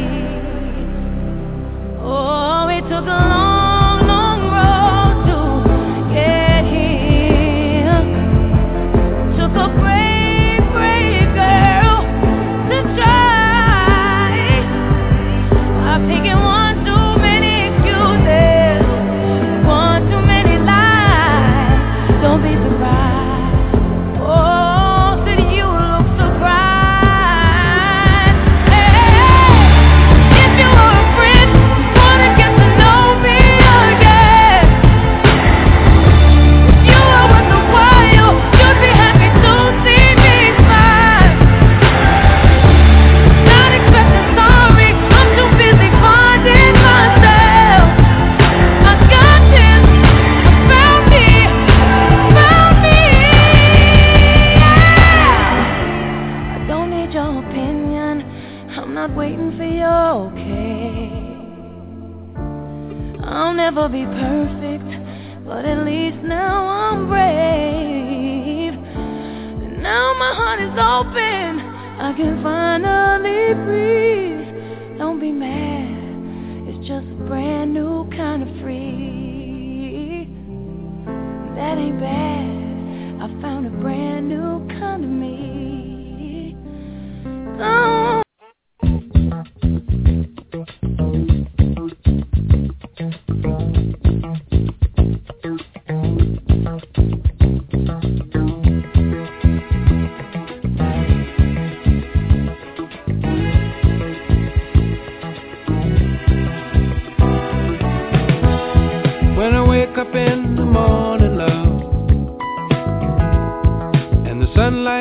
free. Oh, it took a long, long road to get here. Took a brave, brave girl to try. I've taken one too many excuses, one too many lies. Don't be surprised. Oh, said you look surprised. Hey, if you were a friend, wanna get to know me again. If you were worth a while, you'd be happy to see me smile. Not expecting sorry, I'm too busy finding myself. I got this, I found me, found me, yeah. I don't need your opinion, I'm not waiting for your okay. I'll never be perfect, but at least now I'm brave. And now my heart is open, I can finally breathe. Don't be mad, it's just a brand new kind of free. That ain't bad, I found a brand new kind of me. Oh.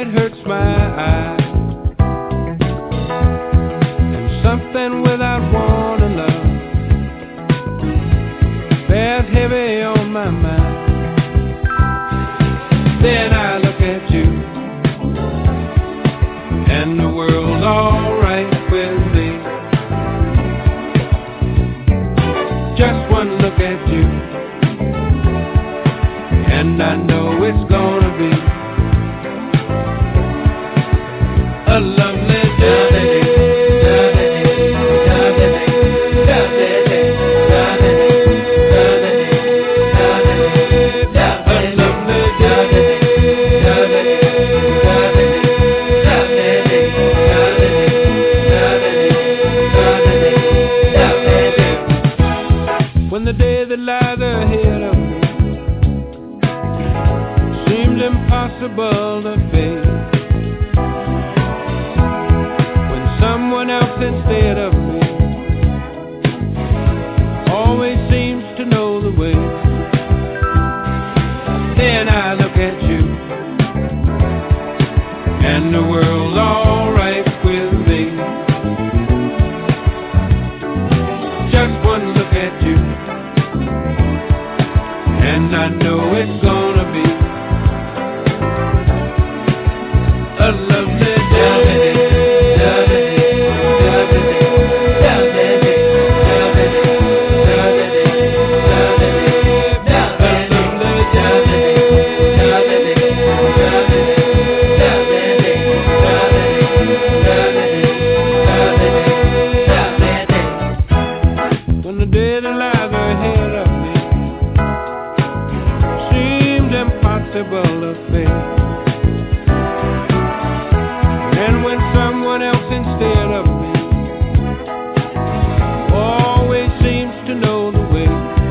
light hurts my eye, and something without want and love bears heavy on my mind. Then I look at you, and the world's alright with me. Just one look at you, and I know it's gonna be a lovely day. When the day that lies ahead of me seems impossible to face, when someone else instead of me always seems to know the way, then I look at you, and the world's alright with me. Just one look at you, and I know it's gonna be a lovely day. When the day that lies ahead of me seems impossible to face, and when someone else instead of me always seems to know the way,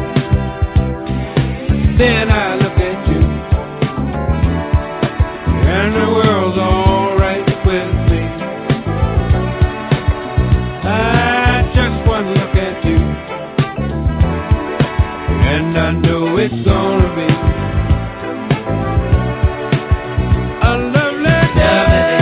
then I look at you, and the world's alright with me. I just one look at you, and I know it's gonna be a lovely day.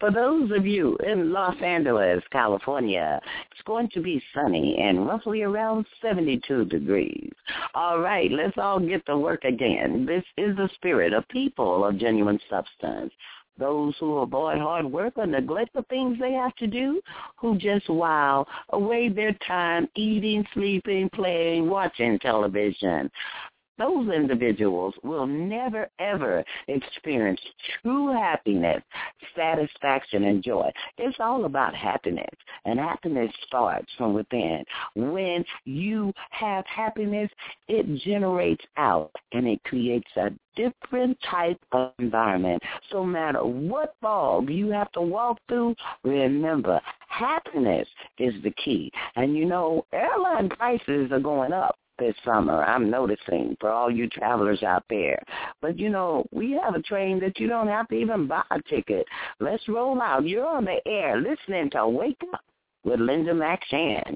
For those of you in Los Angeles, California, it's going to be sunny and roughly around seventy-two degrees. All right, let's all get to work again. This is the spirit of people of genuine substance. Those who avoid hard work or neglect the things they have to do, who just while away their time eating, sleeping, playing, watching television. Those individuals will never, ever experience true happiness, satisfaction, and joy. It's all about happiness, and happiness starts from within. When you have happiness, it generates out, and it creates a different type of environment. So no matter what fog you have to walk through, remember, happiness is the key. And, you know, airline prices are going up this summer, I'm noticing, for all you travelers out there. But, you know, we have a train that you don't have to even buy a ticket. Let's roll out. You're on the air listening to Wake Up with Linda McShan.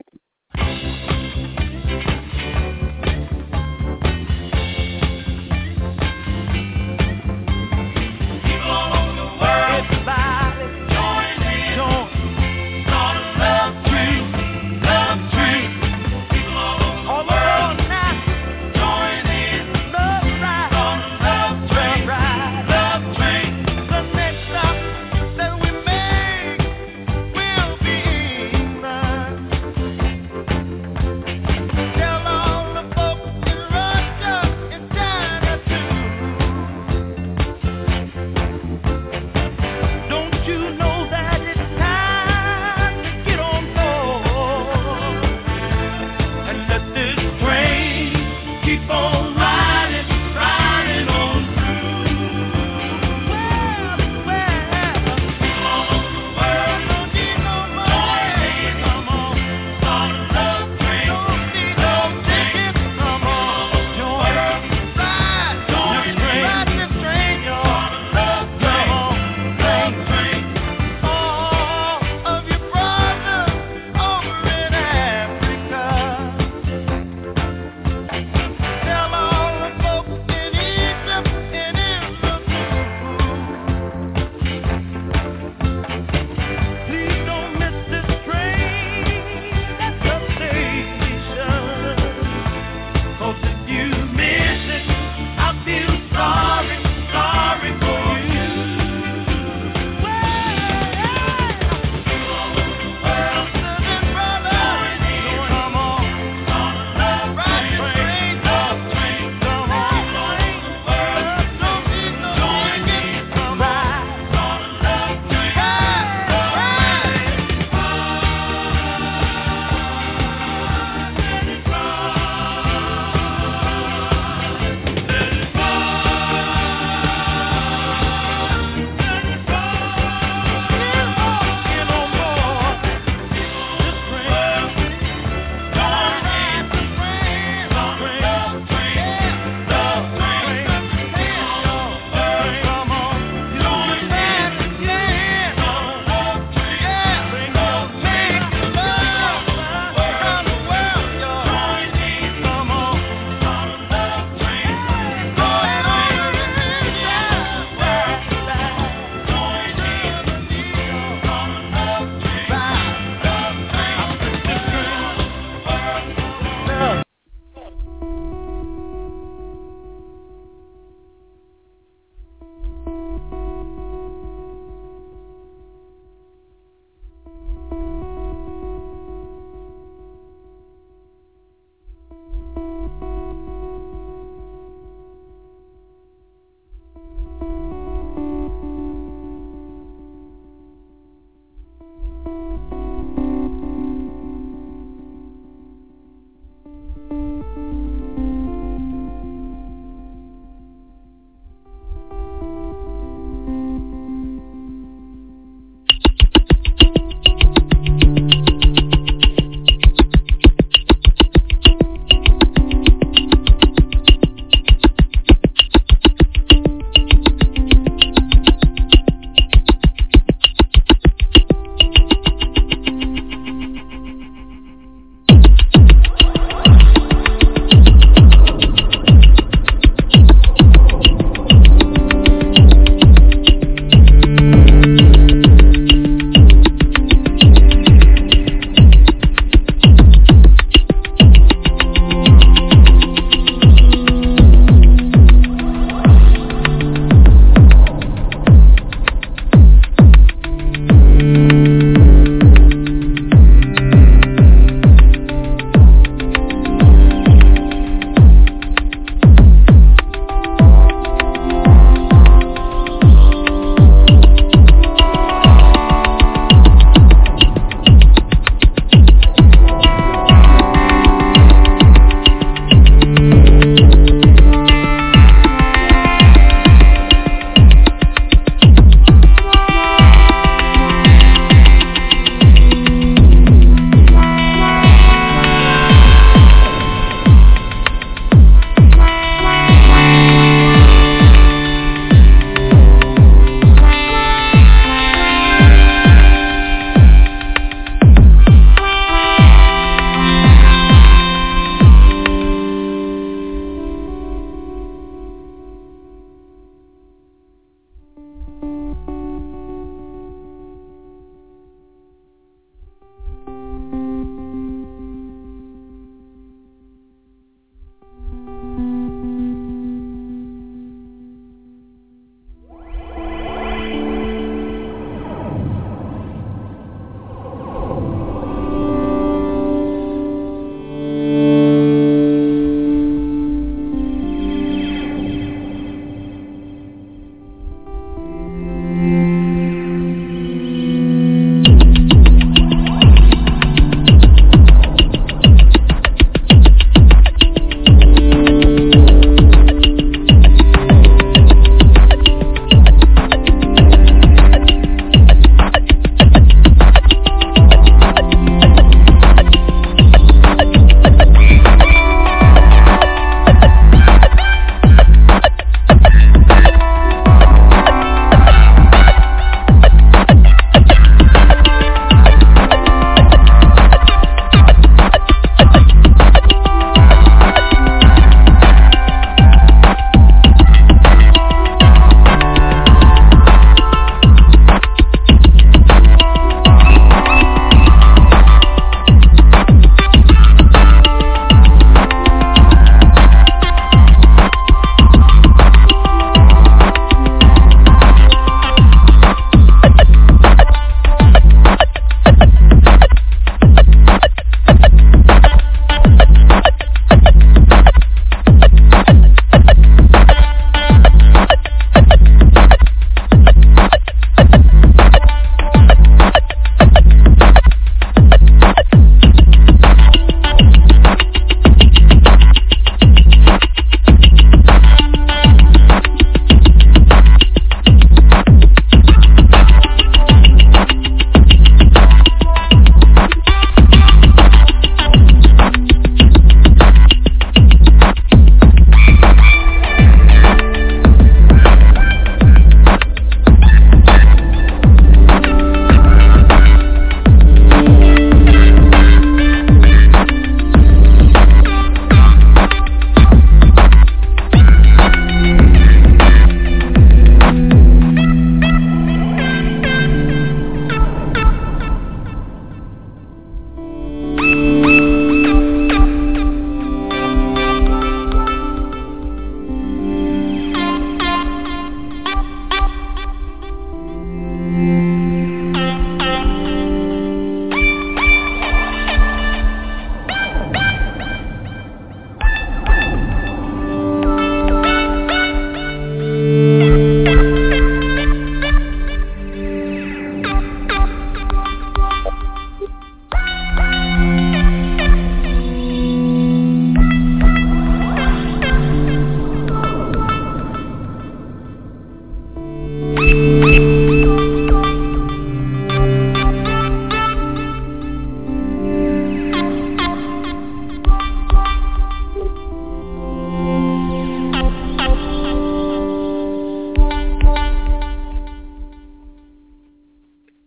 People all over the world, everybody, join in. Join. Start a love tree, love tree. People all over the world.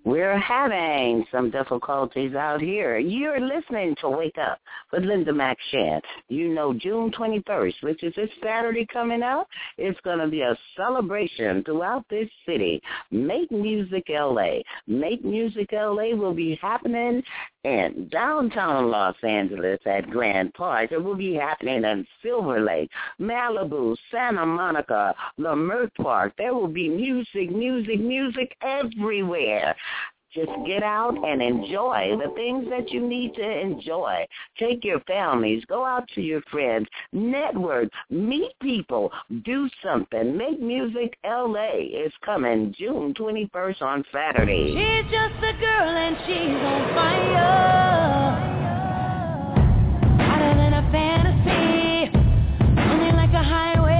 We're having some difficulties out here. You're listening to Wake Up with Linda McShane. You know June twenty-first, which is this Saturday coming up, it's going to be a celebration throughout this city. Make Music L A. Make Music L A will be happening in downtown Los Angeles at Grand Park. It will be happening in Silver Lake, Malibu, Santa Monica, Leimert Park. There will be music, music, music everywhere. Just get out and enjoy the things that you need to enjoy. Take your families, go out to your friends, network, meet people, do something. Make Music L A is coming June twenty-first on Saturday. She's just a girl and she's on fire. Hotter than a fantasy, only like a highway.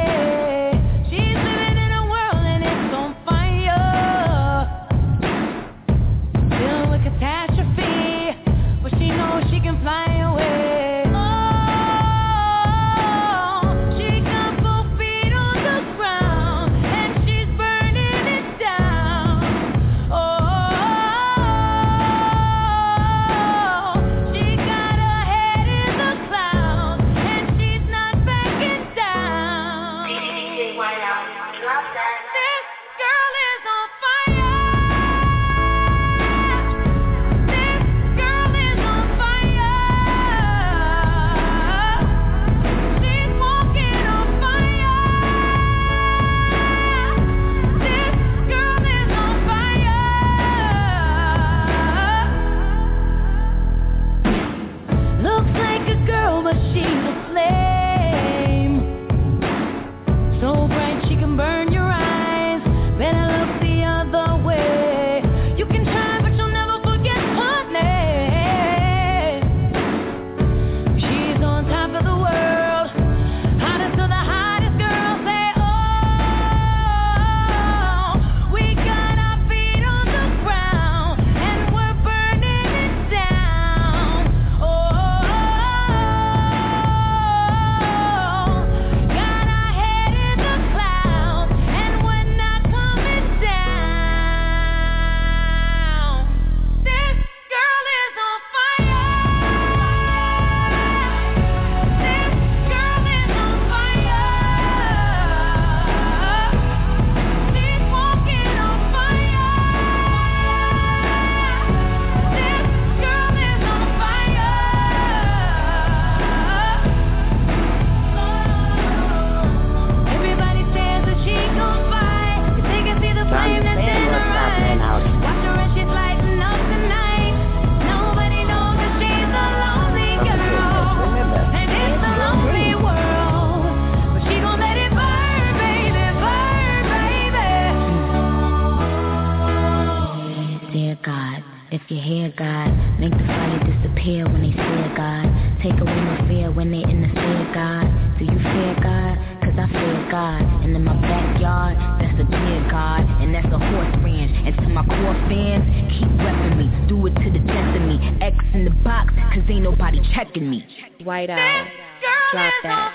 Catastrophe, but she knows she can fly away. Oh, she got both feet on the ground, and she's burning it down. Oh, she got her head in the clouds, and she's not backing down. D J Whiteout, drop that. This girl is on fire. But she's a flame, so bright she can burn your eyes. Better look the other way. You can try, but you'll never forget her name. She's on top of the world, hottest of the hottest girls. Say, oh, we got our feet on the ground, and we're burning it down. Oh. If you hear God, make the fire disappear when they fear God. Take away my fear when they interfere, God. Do you fear God? Cause I fear God. And in my backyard, that's a deer God. And that's a horse ranch. And to my core fans, keep repping me. Do it to the death of me. X in the box, cause ain't nobody checking me. White out. Drop that.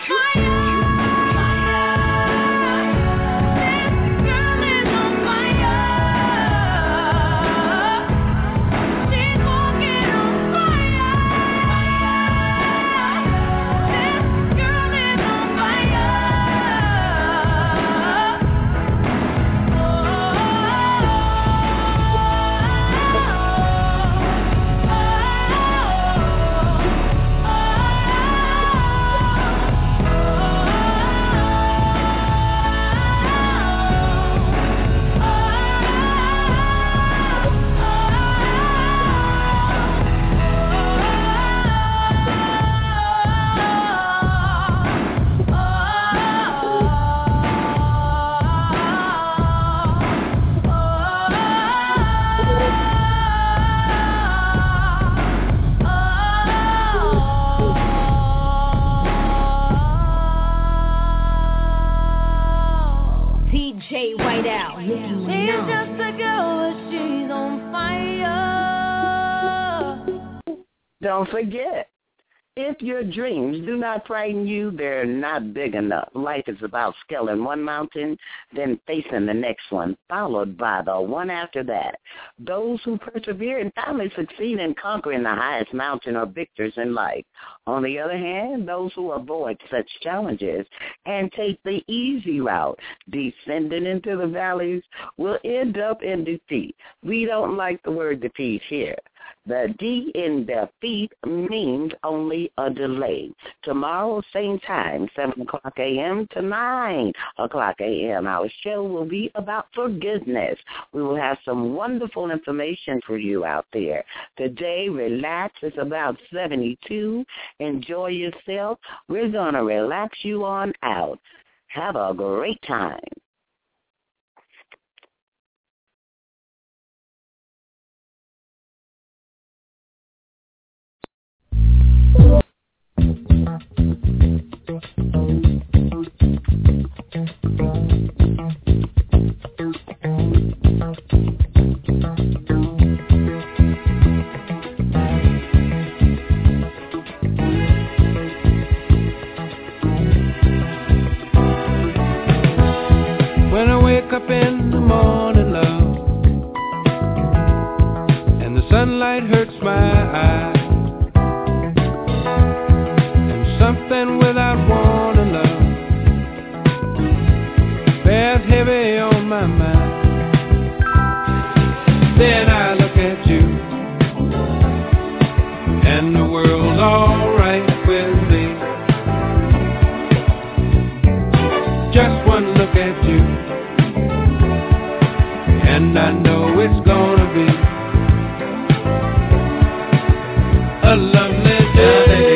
Don't forget, if your dreams do not frighten you, they're not big enough. Life is about scaling one mountain, then facing the next one, followed by the one after that. Those who persevere and finally succeed in conquering the highest mountain are victors in life. On the other hand, those who avoid such challenges and take the easy route, descending into the valleys, will end up in defeat. We don't like the word defeat here. The D in defeat means only a delay. Tomorrow, same time, seven o'clock a.m. to nine o'clock a.m., our show will be about forgiveness. We will have some wonderful information for you out there. Today, relax. It's about seventy-two. Enjoy yourself. We're going to relax you on out. Have a great time. When I wake up in the morning, love, and the sunlight hurts my eyes, and something without warning, love, bears heavy on my mind. Then I look at you, and the world's alright with me. Just one look at you, and I know it's gonna be a lovely day.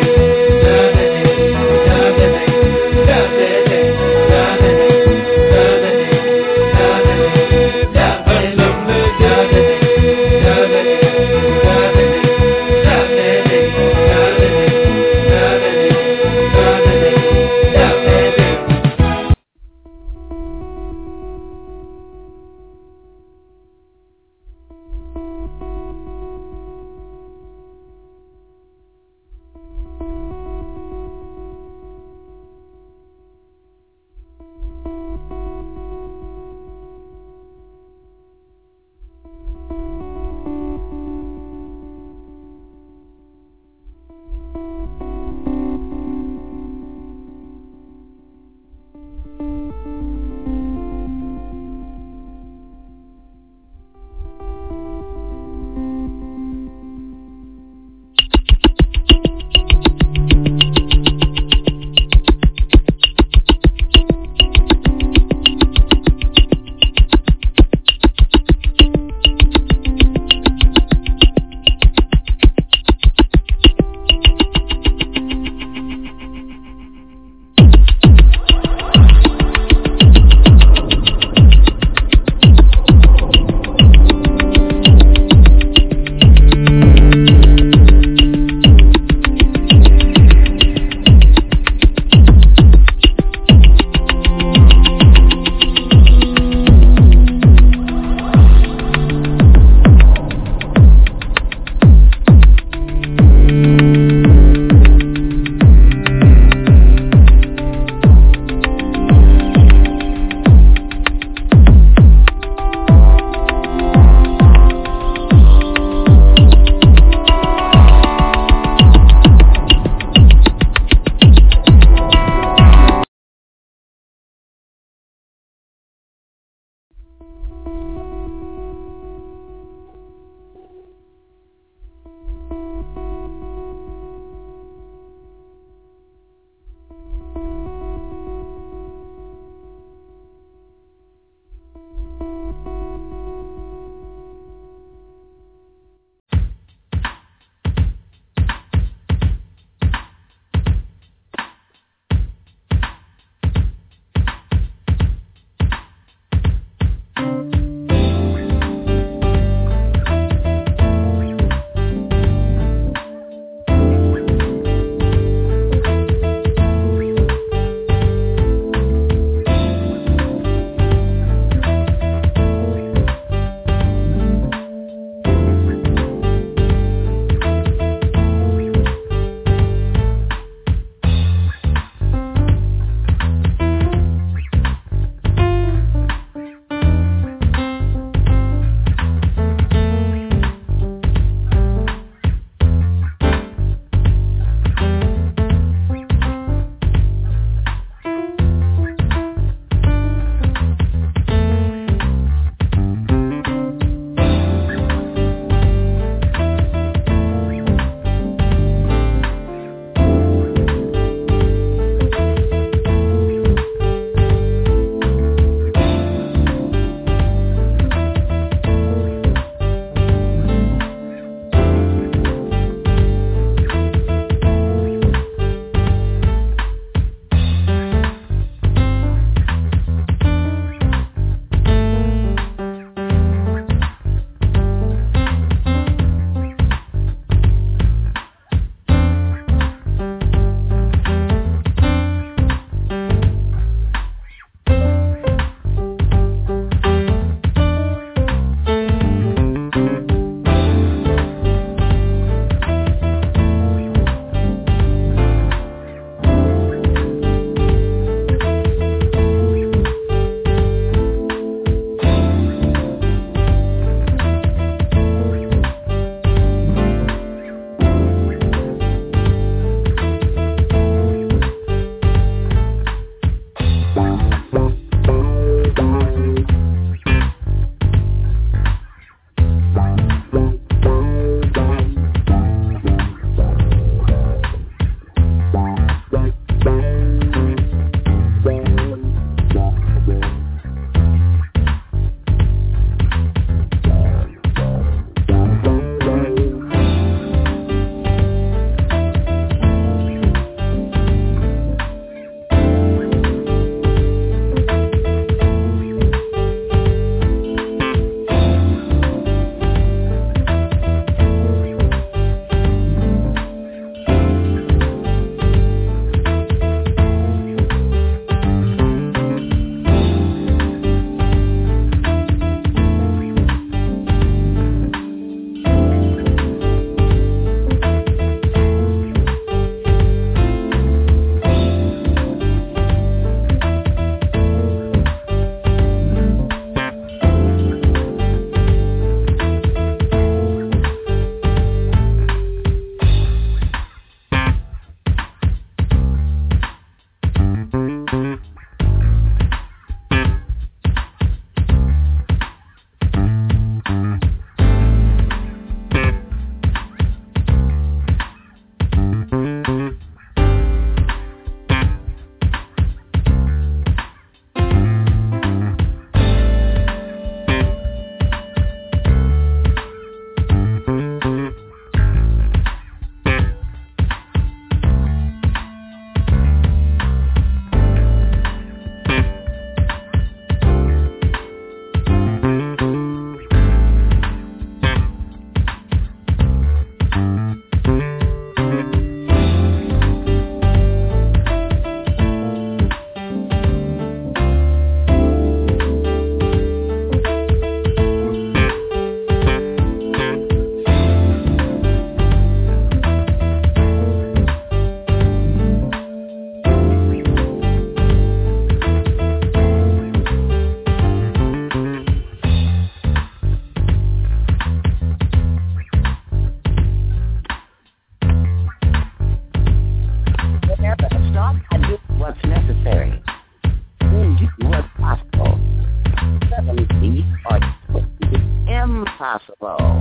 possible.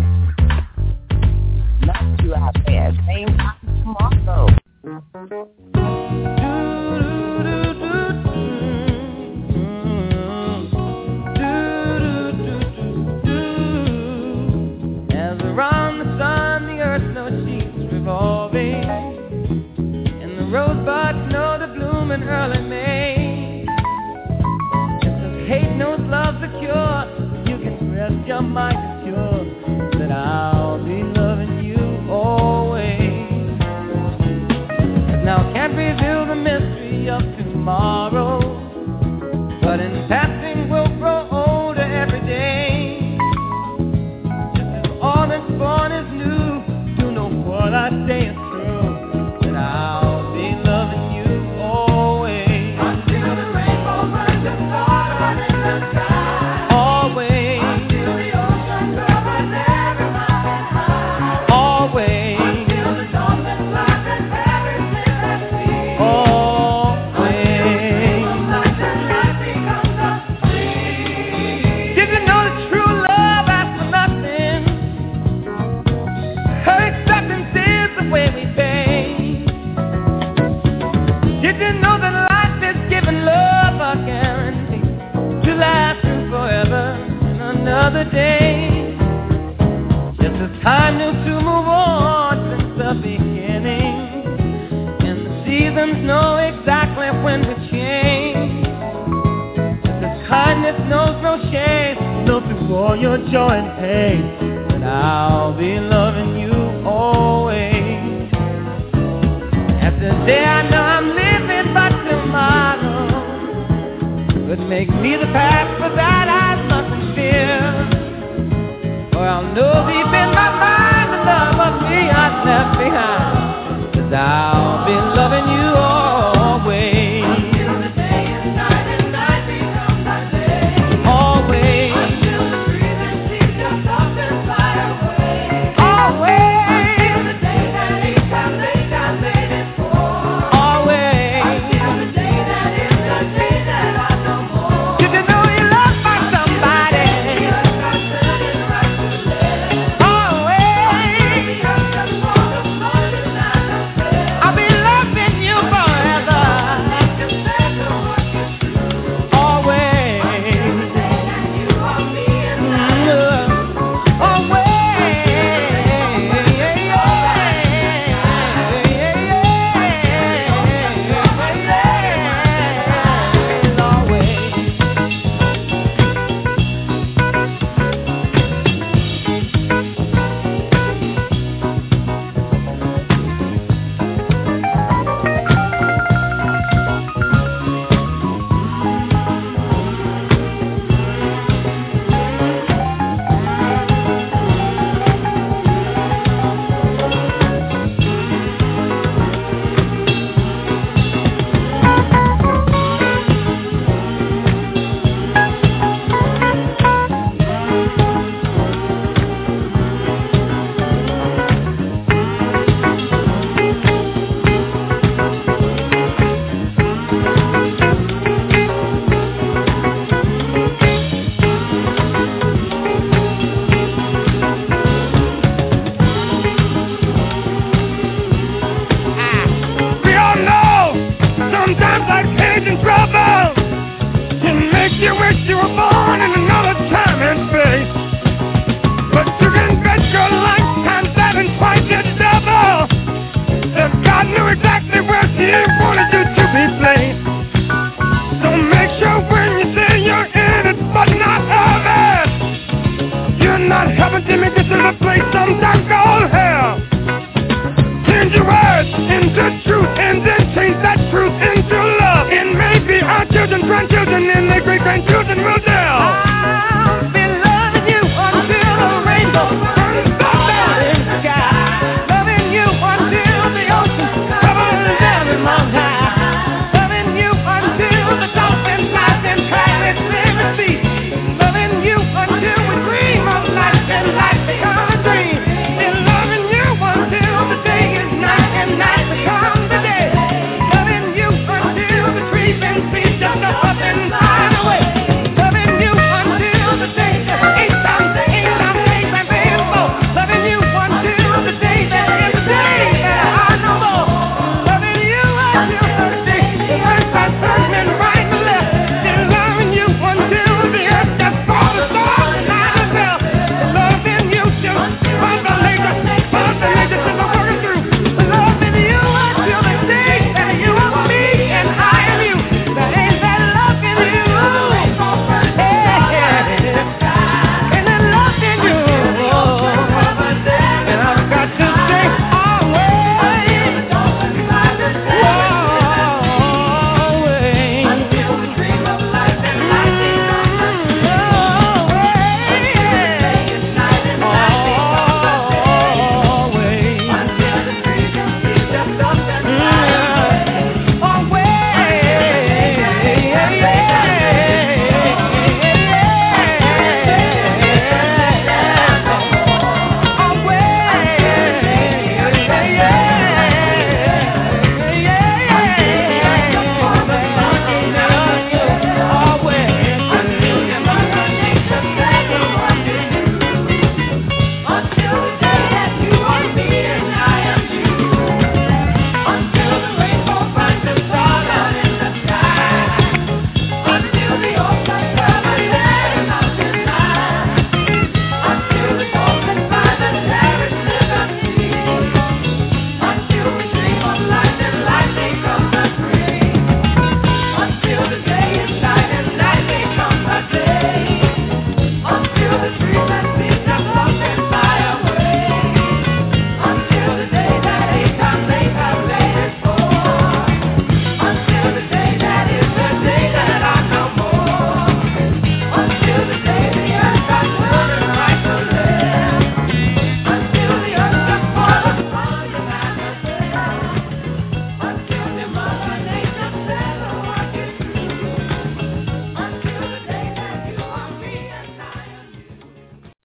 Not you out there. Same time tomorrow. As around the sun, the earth knows she's revolving, and the rosebuds know to bloom in early May. Just as hate knows love's a cure, you can rest your mind assured that I'll be loving you always. And now can't reveal the mystery of tomorrow, but in passing we'll grow older every day. Just as all that's born is new, you know what I say is true, that I'll be loving you always. Until the rainbow burns the stars in the sky. Always. Until the ocean covers every mountain high. Always. Until the dolphin flies and perishes at sea. Always. Like the light becomes a flea. Did you know that true love asks for nothing? Her acceptance is the way we pay. Did you know that life is giving love a guarantee to last forever in another day? Just as time knew to move on since the beginning, and the seasons know exactly when to change. Just as kindness knows no shame, know through all your joy and pain, that I'll be loving you always. And today I know I'm living, but tomorrow could make me the past, but that I mustn't fear. For I'll know deep in